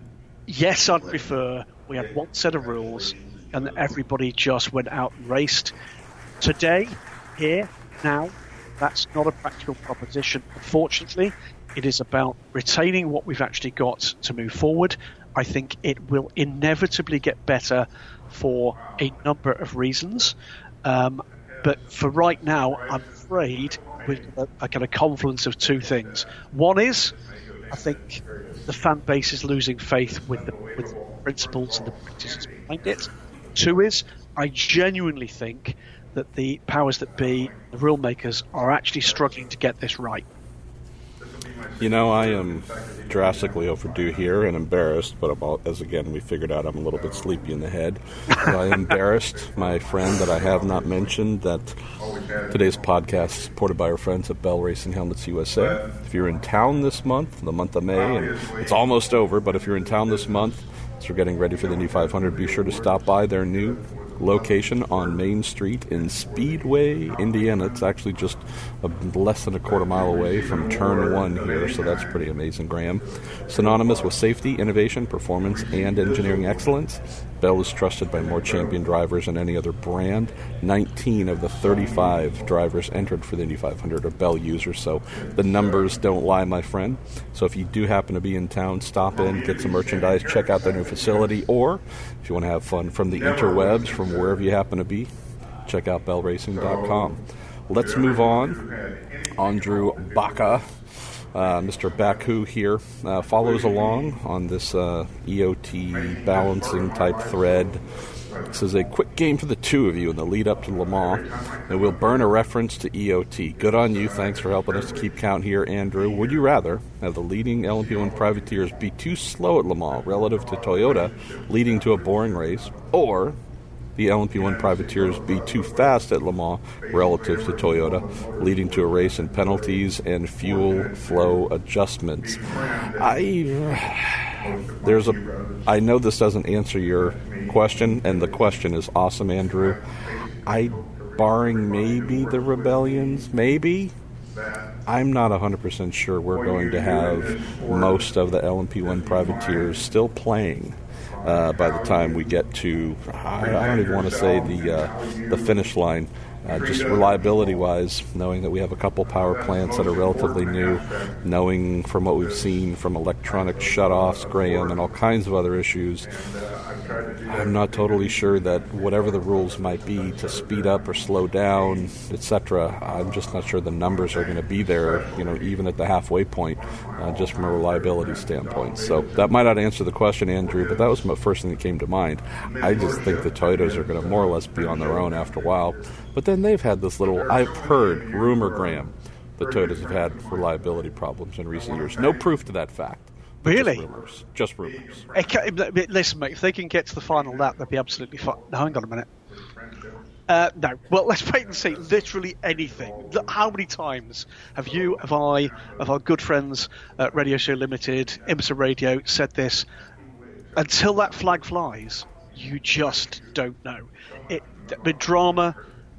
yes, I'd prefer we had one set of rules and everybody just went out and raced. Today, here, now, that's not a practical proposition. Unfortunately, it is about retaining what we've actually got to move forward. I think it will inevitably get better for a number of reasons. Um, but for right now, I'm afraid we've got a, a kind of confluence of two things. One is, I think the fan base is losing faith with the, with the principles and the practices behind it. Two is, I genuinely think that the powers that be, the rule makers, are actually struggling to get this right. You know, I am drastically overdue here and embarrassed, but about, as again we figured out, I'm a little bit sleepy in the head. So I embarrassed my friend that I have not mentioned that today's podcast is supported by our friends at Bell Racing Helmets U S A. If you're in town this month, the month of May, and it's almost over, but if you're in town this month, as we're getting ready for the Indy five hundred, be sure to stop by their new location on Main Street in Speedway, Indiana. It's actually just a, less than a quarter mile away from turn one here, so that's pretty amazing, Graham. Synonymous with safety, innovation, performance, and engineering excellence, Bell is trusted by more champion drivers than any other brand. nineteen of the thirty-five drivers entered for the Indy five hundred are Bell users, so the numbers don't lie, my friend. So if you do happen to be in town, stop in, get some merchandise, check out their new facility, or if you want to have fun from the interwebs, from wherever you happen to be, check out bell racing dot com. Let's move on. Andrew Baca, uh, Mister Baku here, uh, follows along on this uh, E O T balancing type thread. This is a quick game for the two of you in the lead up to Le Mans, and we'll burn a reference to E O T. Good on you. Thanks for helping us to keep count here, Andrew. Would you rather have the leading L M P one privateers be too slow at Le Mans relative to Toyota, leading to a boring race, or the L M P one privateers be too fast at Le Mans relative to Toyota, leading to a race in penalties and fuel flow adjustments? I... There's a. I know this doesn't answer your question, and the question is awesome, Andrew. I, barring maybe the rebellions, maybe, I'm not one hundred percent sure we're going to have most of the L M P one privateers still playing uh, by the time we get to, I, I don't even want to say the uh, the finish line. Uh, just reliability-wise, knowing that we have a couple power plants that are relatively new, knowing from what we've seen from electronic shutoffs, Graham, and all kinds of other issues, I'm not totally sure that whatever the rules might be to speed up or slow down, et cetera, I'm just not sure the numbers are going to be there, you know, even at the halfway point, uh, just from a reliability standpoint. So that might not answer the question, Andrew, but that was my first thing that came to mind. I just think the Toyotas are going to more or less be on their own after a while. But then they've had this little, I've heard, rumor, Graham, that Toyotas have had reliability problems in recent years. No proof to that fact. Really? Just rumors. Just rumors. Okay, listen, mate, if they can get to the final lap, they'll be absolutely fine. No, hang on a minute. Uh, no. Well, let's wait and see. Literally anything. How many times have you, have I, have our good friends at Radio Show Limited, IMSA Radio, said this? Until that flag flies, you just don't know. It, the drama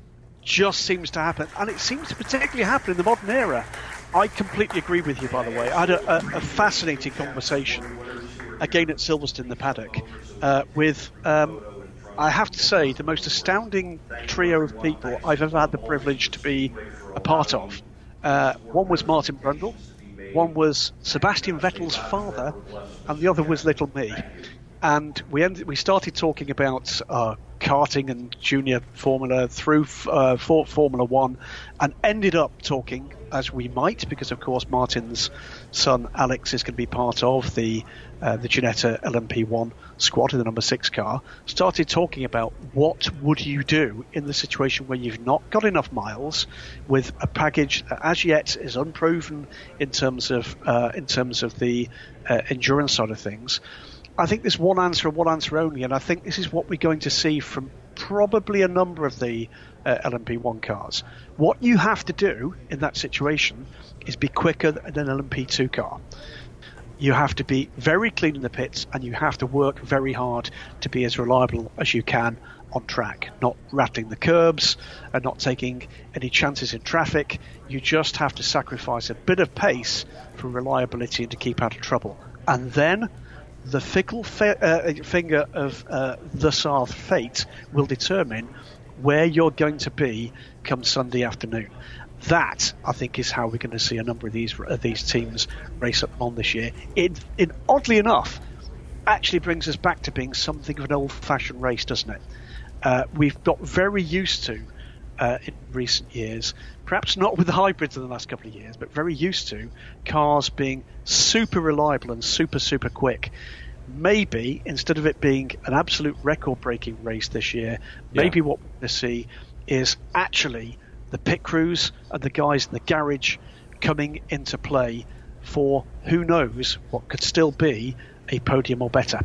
just seems to happen, and it seems to particularly happen in the modern era. I completely agree with you, by the way. I had a, a, a fascinating conversation again at Silverstone, the paddock, uh, with, um, I have to say, the most astounding trio of people I've ever had the privilege to be a part of. Uh, one was Martin Brundle, one was Sebastian Vettel's father, and the other was little me. And we ended, we started talking about uh, karting and junior Formula through uh, for Formula One, and ended up talking, as we might, because of course Martin's son Alex is going to be part of the uh, the Ginetta L M P one squad in the number six car. Started talking about what would you do in the situation where you've not got enough miles, with a package that as yet is unproven in terms of uh, in terms of the uh, endurance side of things. I think there's one answer and one answer only, and I think this is what we're going to see from probably a number of the uh, L M P one cars. What you have to do in that situation is be quicker than an L M P two car. You have to be very clean in the pits, and you have to work very hard to be as reliable as you can on track, not rattling the curbs and not taking any chances in traffic. You just have to sacrifice a bit of pace for reliability and to keep out of trouble. And then the fickle fe- uh, finger of uh, the Sarth fate will determine where you're going to be come Sunday afternoon. That, I think, is how we're going to see a number of these uh, these teams race up on this year. It, it, oddly enough, actually brings us back to being something of an old-fashioned race, doesn't it? Uh, we've got very used to, uh, in recent years, perhaps not with the hybrids in the last couple of years, but very used to cars being super reliable and super, super quick. Maybe, instead of it being an absolute record-breaking race this year, maybe yeah. what we're going to see is actually the pit crews and the guys in the garage coming into play for who knows what could still be a podium or better.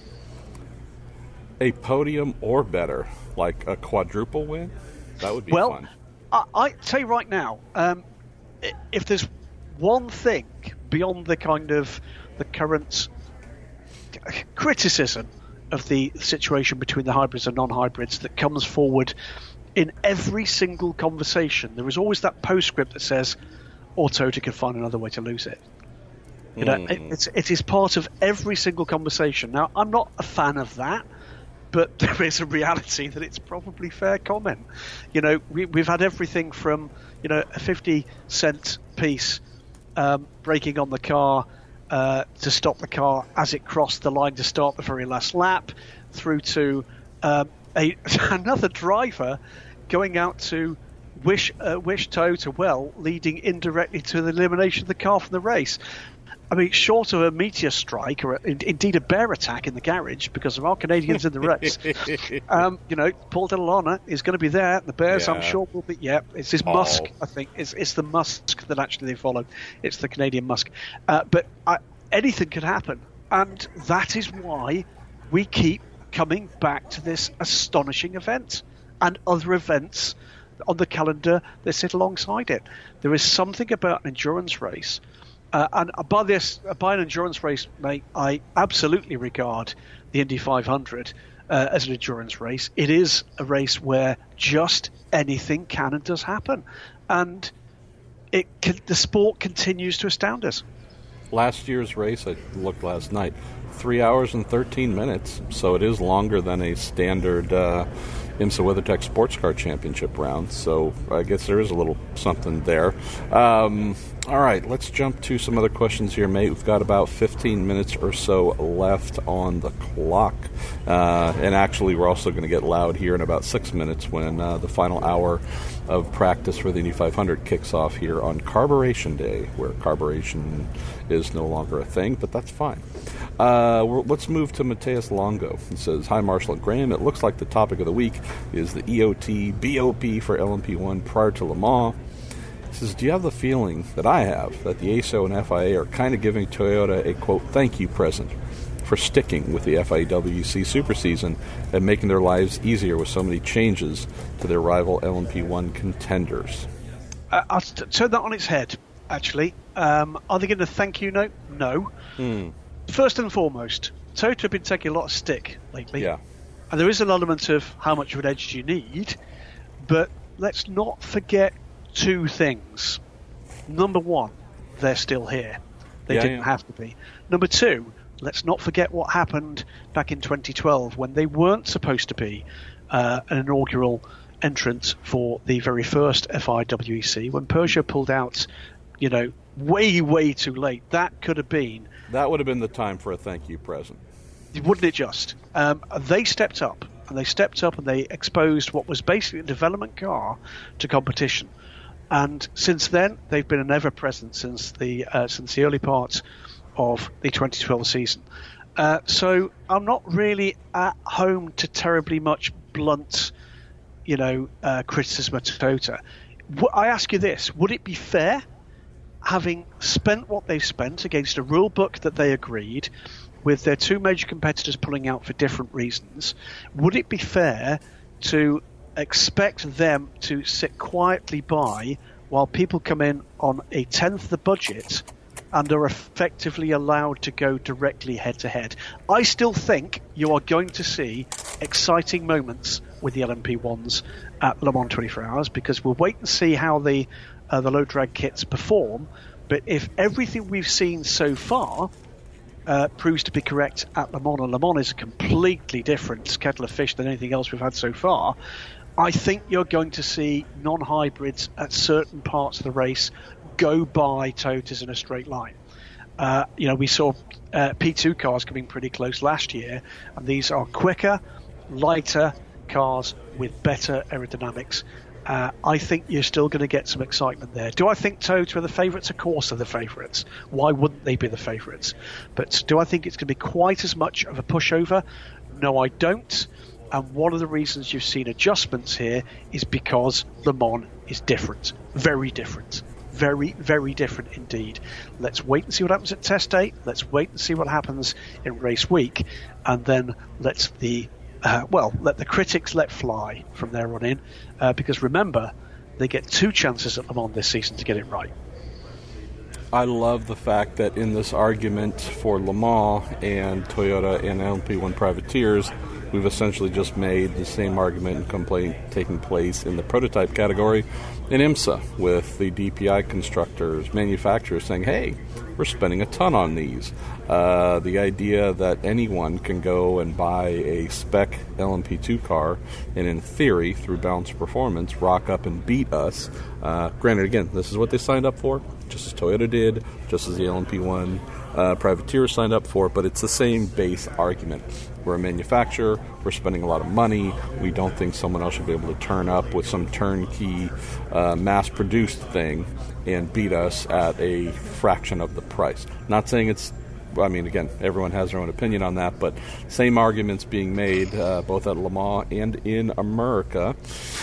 A podium or better, like a quadruple win? That would be well, fun. I, I tell you right now, um, if there's one thing beyond the kind of the current criticism of the situation between the hybrids and non-hybrids that comes forward in every single conversation, there is always that postscript that says, or Toyota can find another way to lose it. You know, mm. it, it's, it is part of every single conversation. Now, I'm not a fan of that, but there is a reality that it's probably fair comment. You know, we, we've had everything from, you know, a fifty cent piece um, braking on the car uh, to stop the car as it crossed the line to start the very last lap, through to um, a, another driver going out to wish uh, wish Toyota well, leading indirectly to the elimination of the car from the race. I mean, short of a meteor strike or a, indeed a bear attack in the garage because of our Canadians in the race, um, you know, Paul Delalanna is going to be there. The Bears, yeah. I'm sure, will be. Yeah, it's his oh. Musk, I think. It's, it's the Musk that actually they follow. It's the Canadian Musk. Uh, but I, anything could happen. And that is why we keep coming back to this astonishing event and other events on the calendar that sit alongside it. There is something about an endurance race. Uh, and by this, by an endurance race, mate, I absolutely regard the Indy five hundred uh, as an endurance race. It is a race where just anything can and does happen, and it can, the sport continues to astound us. Last year's race, I looked last night, three hours and thirteen minutes, so it is longer than a standard uh, IMSA WeatherTech Sports Car Championship round, so I guess there is a little something there. Um, all right, let's jump to some other questions here, mate. We've got about fifteen minutes or so left on the clock, uh, and actually we're also going to get loud here in about six minutes when uh, the final hour of practice for the Indy five hundred kicks off here on Carburation Day, where carburation is no longer a thing, but that's fine. Uh, let's move to Mateus Longo. He says, "Hi, Marshall and Graham. It looks like the topic of the week is the E O T B O P for L M P one prior to Le Mans." He says, "Do you have the feeling that I have that the A S O and F I A are kind of giving Toyota a, quote, thank you present for sticking with the F I W C Super Season and making their lives easier with so many changes to their rival L M P one contenders?" Uh, I'll t- turn that on its head, actually. Um, are they going to thank you note? No. Hmm. First and foremost, Toyota have been taking a lot of stick lately. Yeah. And there is an element of how much of an edge do you need, but let's not forget two things. Number one, they're still here. They yeah, didn't yeah. have to be. Number two, let's not forget what happened back in twenty twelve when they weren't supposed to be uh, an inaugural entrant for the very first F I W C, when Peugeot pulled out, you know, way, way too late. That could have been... That would have been the time for a thank you present. Wouldn't it just? Um, they stepped up, and they stepped up and they exposed what was basically a development car to competition. And since then, they've been an ever-present since the uh, since the early part of the twenty twelve season. Uh, so I'm not really at home to terribly much blunt, you know, uh, criticism of Toyota. W- I ask you this: would it be fair, having spent what they've spent against a rule book that they agreed, with their two major competitors pulling out for different reasons, would it be fair to expect them to sit quietly by while people come in on a tenth the budget and are effectively allowed to go directly head-to-head? I still think you are going to see exciting moments with the L M P ones at Le Mans twenty-four hours, because we'll wait and see how the uh, the low-drag kits perform. But if everything we've seen so far uh, proves to be correct at Le Mans, and Le Mans is a completely different kettle of fish than anything else we've had so far, I think you're going to see non-hybrids at certain parts of the race go by Toyotas in a straight line. Uh, you know, we saw uh, P two cars coming pretty close last year, and these are quicker, lighter cars with better aerodynamics. Uh, I think you're still going to get some excitement there. Do I think Toyota are the favourites? Of course they're the favourites. Why wouldn't they be the favourites? But do I think it's going to be quite as much of a pushover? No, I don't. And one of the reasons you've seen adjustments here is because Le Mans is different. Very different. Very, very different indeed. Let's wait and see what happens at test day. Let's wait and see what happens in race week. And then let's the, uh, well, let the critics let fly from there on in. Uh, because remember, they get two chances at Le Mans this season to get it right. I love the fact that in this argument for Le Mans and Toyota and L M P one privateers, we've essentially just made the same argument and complaint taking place in the prototype category in IMSA, with the D P I constructors, manufacturers saying, hey, we're spending a ton on these. Uh, the idea that anyone can go and buy a spec L M P two car and in theory, through balanced performance, rock up and beat us. Uh, granted, again, this is what they signed up for, just as Toyota did, just as the L M P one uh, privateer signed up for, but it's the same base argument. We're a manufacturer, we're spending a lot of money, we don't think someone else should be able to turn up with some turnkey uh, mass-produced thing and beat us at a fraction of the price. Not saying it's, I mean, again, everyone has their own opinion on that, but same arguments being made uh, both at Le Mans and in America.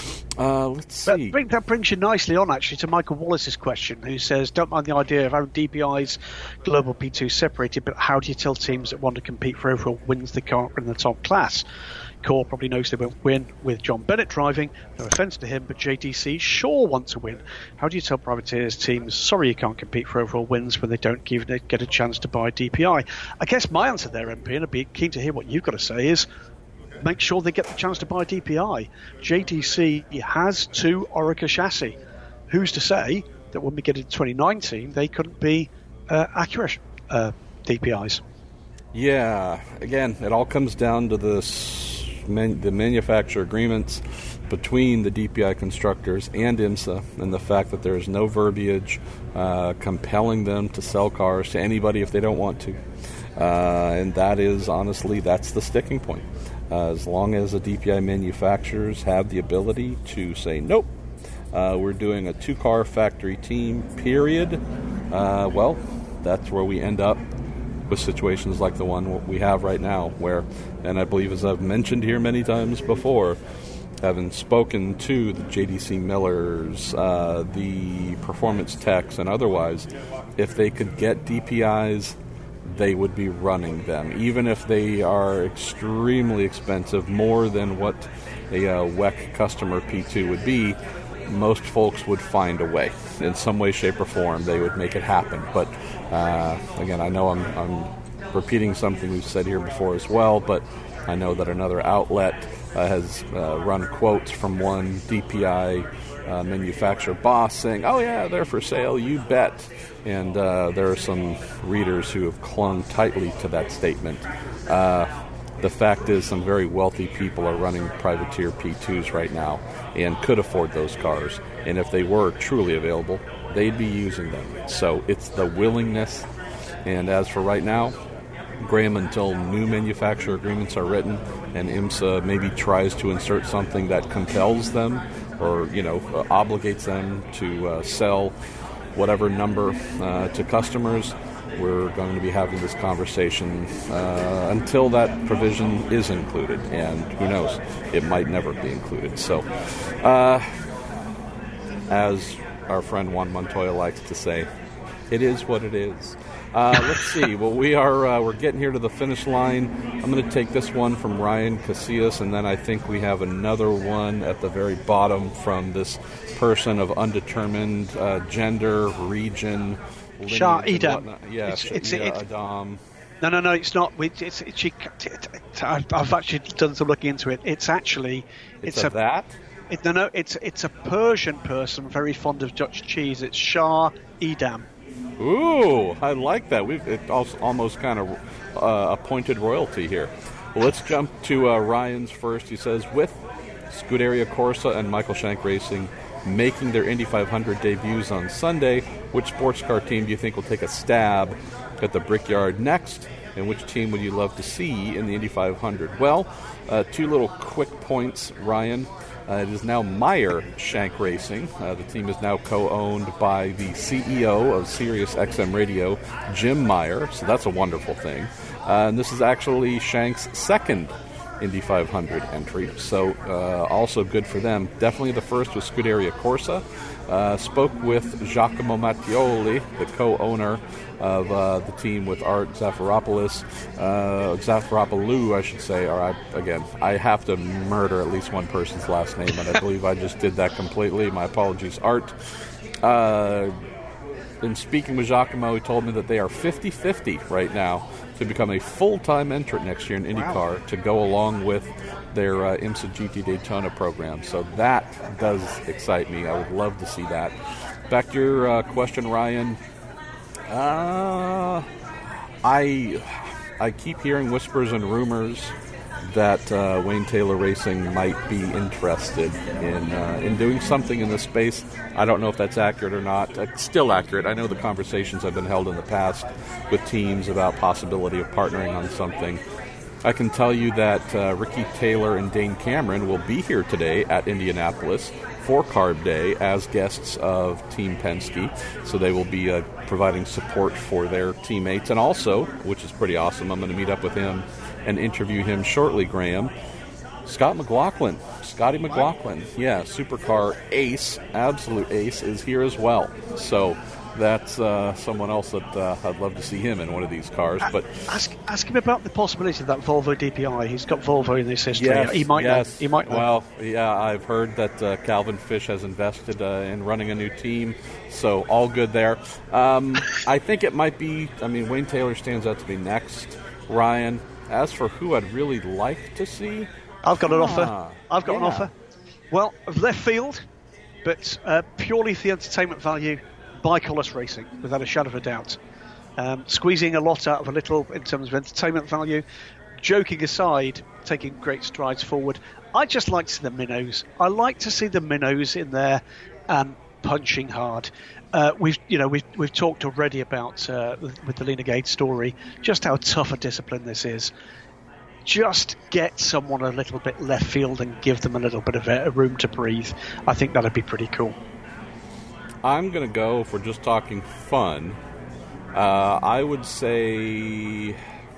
Uh, let's see. That, bring, that brings you nicely on, actually, to Michael Wallace's question, who says, don't mind the idea of having D P I's Global P two separated, but how do you tell teams that want to compete for overall wins they can't win the top class? Core probably knows they won't win with John Bennett driving. No offence to him, but J D C sure want to win. How do you tell privateers teams, sorry you can't compete for overall wins when they don't give, they get a chance to buy D P I? I guess my answer there, M P, and I'd be keen to hear what you've got to say, is make sure they get the chance to buy D P I. J D C has two Orica chassis. Who's to say that when we get into twenty nineteen, they couldn't be uh, accurate uh, D P Is? Yeah, again, it all comes down to this. Man, the manufacturer agreements between the D P I constructors and IMSA, and the fact that there is no verbiage uh, compelling them to sell cars to anybody if they don't want to. Uh, and that is, honestly, that's the sticking point. Uh, as long as the D P I manufacturers have the ability to say, nope, uh, we're doing a two-car factory team, period, uh, well, that's where we end up with situations like the one we have right now, where, and I believe as I've mentioned here many times before, having spoken to the J D C Millers, uh, the Performance Techs, and otherwise, if they could get D P Is, they would be running them, even if they are extremely expensive, more than what a uh, W E C customer P two would be. Most folks would find a way, in some way, shape, or form. They would make it happen. But uh, again, I know I'm, I'm repeating something we've said here before as well, but I know that another outlet uh, has uh, run quotes from one D P I uh, manufacturer boss saying, oh yeah, they're for sale, you bet. And uh, there are some readers who have clung tightly to that statement. Uh, The fact is, some very wealthy people are running privateer P twos right now and could afford those cars. And if they were truly available, they'd be using them. So it's the willingness. And as for right now, Graham, until new manufacturer agreements are written and IMSA maybe tries to insert something that compels them or, you know, uh, obligates them to uh, sell whatever number uh, to customers, we're going to be having this conversation uh, until that provision is included, and who knows, it might never be included. So, uh, as our friend Juan Montoya likes to say, it is what it is. Uh, let's see. Well, we are uh, we're getting here to the finish line. I'm going to take this one from Ryan Casillas, and then I think we have another one at the very bottom from this person of undetermined uh, gender, region. Shah Idam. Yeah, it's, it's, yeah, it's, Adam. No, no, no, it's not. It's, it's, it's, it's, I've actually done some looking into it. It's actually... It's, it's a, a that? It, no, no, it's it's a Persian person very fond of Dutch cheese. It's Shah Idam. Ooh, I like that. We've it also almost kind of uh, appointed royalty here. Well, let's jump to uh, Ryan's first. He says, with Scuderia Corsa and Michael Shank Racing making their Indy five hundred debuts on Sunday, which sports car team do you think will take a stab at the Brickyard next, and which team would you love to see in the Indy five hundred? Well, uh, two little quick points, Ryan. Uh, it is now Meyer Shank Racing. Uh, the team is now co-owned by the C E O of Sirius X M Radio, Jim Meyer, so that's a wonderful thing. Uh, and this is actually Shank's second Indy five hundred entry, so uh, also good for them. Definitely the first was Scuderia Corsa. Uh, spoke with Giacomo Mattioli, the co-owner of uh, the team with Art Zafiropoulos, uh, Zafiropoulou, I should say. Or I, again, I have to murder at least one person's last name, and I believe I just did that completely. My apologies, Art. Uh, in speaking with Giacomo, he told me that they are fifty-fifty right now to become a full-time entrant next year in IndyCar wow. to go along with their uh, IMSA G T Daytona program. So that does excite me. I would love to see that. Back to your uh, question, Ryan. Uh, I I keep hearing whispers and rumors that uh, Wayne Taylor Racing might be interested in uh, in doing something in this space. I don't know if that's accurate or not. It's still accurate. I know the conversations have been held in the past with teams about possibility of partnering on something. I can tell you that uh, Ricky Taylor and Dane Cameron will be here today at Indianapolis for Carb Day as guests of Team Penske. So they will be uh, providing support for their teammates. And also, which is pretty awesome, I'm going to meet up with him and interview him shortly, Graham. Scott McLaughlin, Scotty McLaughlin, yeah, supercar ace, absolute ace, is here as well. So that's uh, someone else that uh, I'd love to see him in one of these cars. But ask ask him about the possibility of that Volvo D P I. He's got Volvo in this history. Yes, he might yes. know. He might know. Well, yeah, I've heard that uh, Calvin Fish has invested uh, in running a new team, so all good there. Um, I think it might be. I mean, Wayne Taylor stands out to be next. Ryan, as for who I'd really like to see, I've got an ah, offer. I've got yeah. an offer. Well, left field, but uh, purely for the entertainment value. Bicollis Racing, without a shadow of a doubt. Um, squeezing a lot out of a little in terms of entertainment value. Joking aside, taking great strides forward. I just like to see the minnows. I like to see the minnows in there um, punching hard. Uh, we've, you know, we've we've talked already about uh, with the Lena Gage story just how tough a discipline this is. Just get someone a little bit left field and give them a little bit of a, a room to breathe. I think that'd be pretty cool. I'm going to go, if we're just talking fun, uh, I would say, you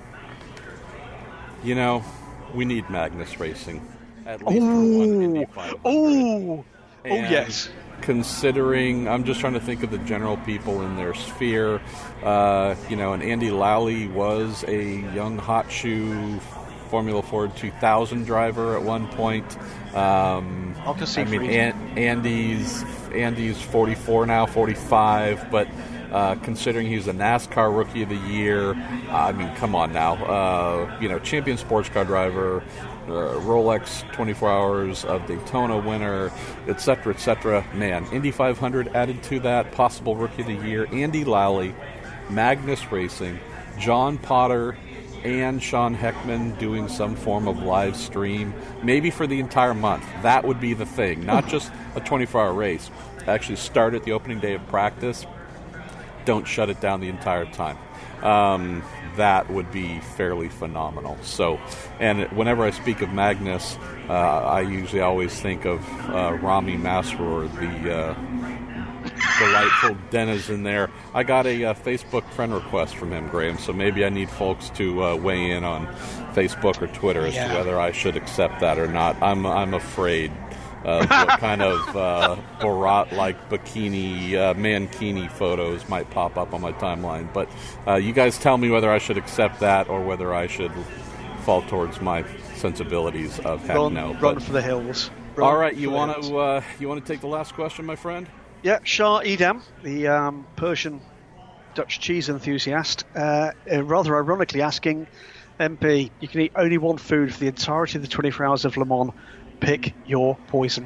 know, we need Magnus Racing. At least for one Indy five hundred. Oh, oh, And yes. Considering, I'm just trying to think of the general people in their sphere. Uh, you know, and Andy Lally was a young hot shoe Formula Ford two thousand driver at one point. Um, I'll just see I mean, An- Andy's Andy's forty-four now, forty-five, but uh, considering he's a NASCAR Rookie of the Year, I mean, come on now. Uh, you know, champion sports car driver, uh, Rolex twenty-four Hours of Daytona winner, et cetera, et cetera. Man, Indy five hundred added to that, possible Rookie of the Year. Andy Lally, Magnus Racing, John Potter, and Sean Heckman doing some form of live stream, maybe for the entire month. That would be the thing, not just a twenty-four hour race. Actually start at the opening day of practice. Don't shut it down the entire time. Um, that would be fairly phenomenal. So, and whenever I speak of Magnus, uh, I usually always think of uh, Rami Masroor, the uh, delightful denizen there. I got a uh, Facebook friend request from him, Graham, so maybe I need folks to uh, weigh in on Facebook or Twitter as yeah. to whether I should accept that or not. I'm I'm afraid of what kind of uh, Borat-like bikini, uh, mankini photos might pop up on my timeline. But uh, you guys tell me whether I should accept that or whether I should fall towards my sensibilities of heck Run, no. run But, for the hills. Run all right, for you the want hills. to uh, you want to take the last question, my friend? Yeah, Shah Idam, the um, Persian Dutch cheese enthusiast, uh, uh, rather ironically asking, M P, you can eat only one food for the entirety of the twenty-four hours of Le Mans. Pick your poison.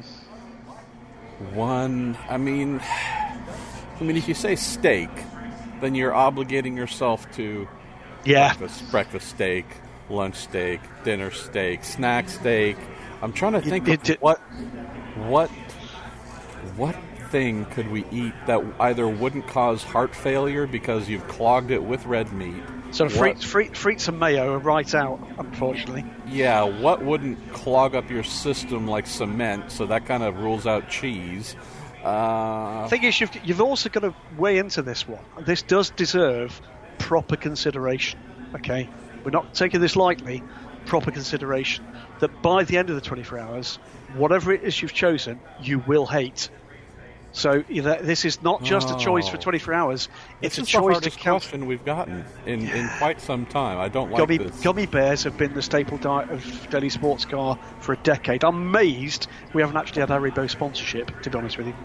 One, I mean, I mean, if you say steak, then you're obligating yourself to Yeah. breakfast, breakfast steak, lunch steak, dinner steak, snack steak. I'm trying to think You- of you did- what, what, what thing could we eat that either wouldn't cause heart failure because you've clogged it with red meat. So What- frites, frites, frites and mayo are right out, unfortunately. Yeah, what wouldn't clog up your system like cement? So that kind of rules out cheese. Uh, The thing is, you've, you've also got to weigh into this one. This does deserve proper consideration, okay? We're not taking this lightly. Proper consideration. That by the end of the twenty-four hours, whatever it is you've chosen, you will hate. So you know, this is not just a choice for Oh. twenty-four hours. It's this a is the choice to hardest count. question we've gotten in, in quite some time. I don't like Gummy, this. gummy bears have been the staple diet of daily sports car for a decade. I'm amazed we haven't actually had Haribo sponsorship, to be honest with you.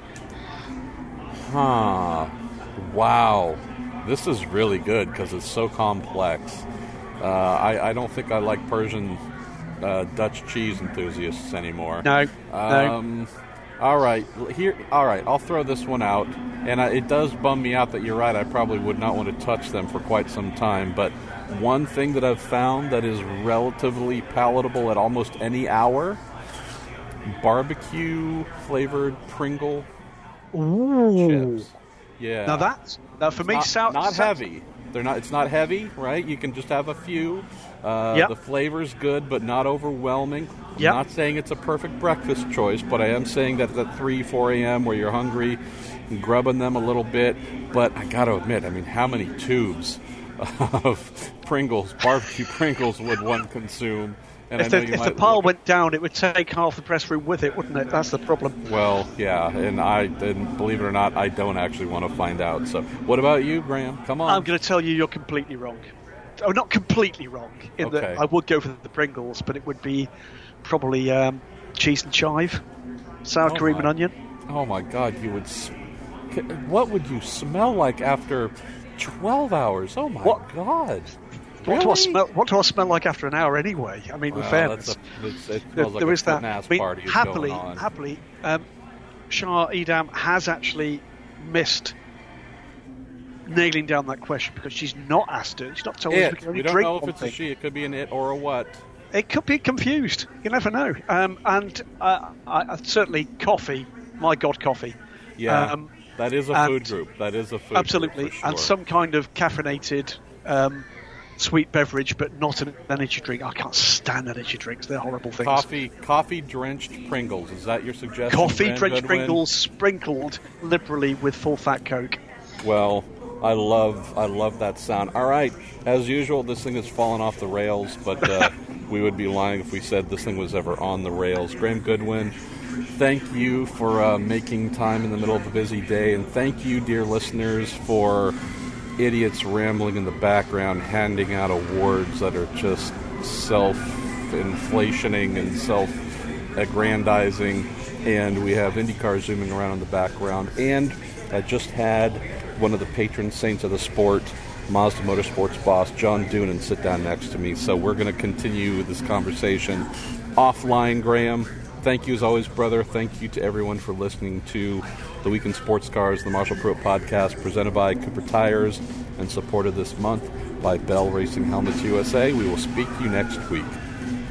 Huh. Wow. This is really good because it's so complex. Uh, I, I don't think I like Persian uh, Dutch cheese enthusiasts anymore. No, no. Um, all right, here. All right, I'll throw this one out, and I, it does bum me out that you're right. I probably would not want to touch them for quite some time. But one thing that I've found that is relatively palatable at almost any hour: barbecue flavored Pringle Ooh. chips. Yeah. Now that's now for me, not, sour, not sour- heavy. They're not. It's not heavy, right? You can just have a few. Uh, yep. The flavor's good, but not overwhelming. I'm yep. not saying it's a perfect breakfast choice, but I am saying that at three, four a.m. where you're hungry, and grubbing them a little bit. But I got to admit, I mean, how many tubes of Pringles, barbecue Pringles, would one consume? And if I know the, you if might the pile look at, went down, it would take half the press room with it, wouldn't it? That's the problem. Well, yeah, and I, and believe it or not, I don't actually want to find out. So, what about you, Graham? Come on. I'm going to tell you, you're completely wrong. Oh, not completely wrong. In Okay. that I would go for the Pringles, but it would be probably um, cheese and chive, sour Oh cream my. and onion. Oh my God! You would. s- What would you smell like after twelve hours? Oh my What? God! What do I Really? smell? What do I smell like after an hour anyway? I mean, with Well, fairness, that's a, it's, it there, smells like there a is that. ass I mean, party is happily, going on. happily, um, Shah Edam has actually missed nailing down that question because she's not asked it. She's not told us we It. can only We don't drink know if one it's a thing. she. It could be an it or a what. It could be confused. You never know. Um, and uh, I, I, certainly coffee. My God, coffee. Yeah, Um, that is a and- food group. That is a food Absolutely, group for and sure. some kind of caffeinated um, sweet beverage, but not an energy drink. I can't stand energy drinks; they're horrible things. Coffee, coffee-drenched Pringles. Is that your suggestion? Coffee Graham drenched Goodwin? Pringles sprinkled liberally with full fat Coke. Well, I love, I love that sound. All right, as usual, this thing has fallen off the rails, but uh, we would be lying if we said this thing was ever on the rails. Graham Goodwin, thank you for uh, making time in the middle of a busy day, and thank you, dear listeners, for idiots rambling in the background, handing out awards that are just self-inflationing and self-aggrandizing, and we have IndyCar zooming around in the background, and I just had one of the patron saints of the sport, Mazda Motorsports boss, John Doonan, sit down next to me, so we're going to continue this conversation offline, Graham. Thank you as always, brother. Thank you to everyone for listening to the Week in Sports Cars, the Marshall Pruitt podcast, presented by Cooper Tires and supported this month by Bell Racing Helmets U S A. We will speak to you next week.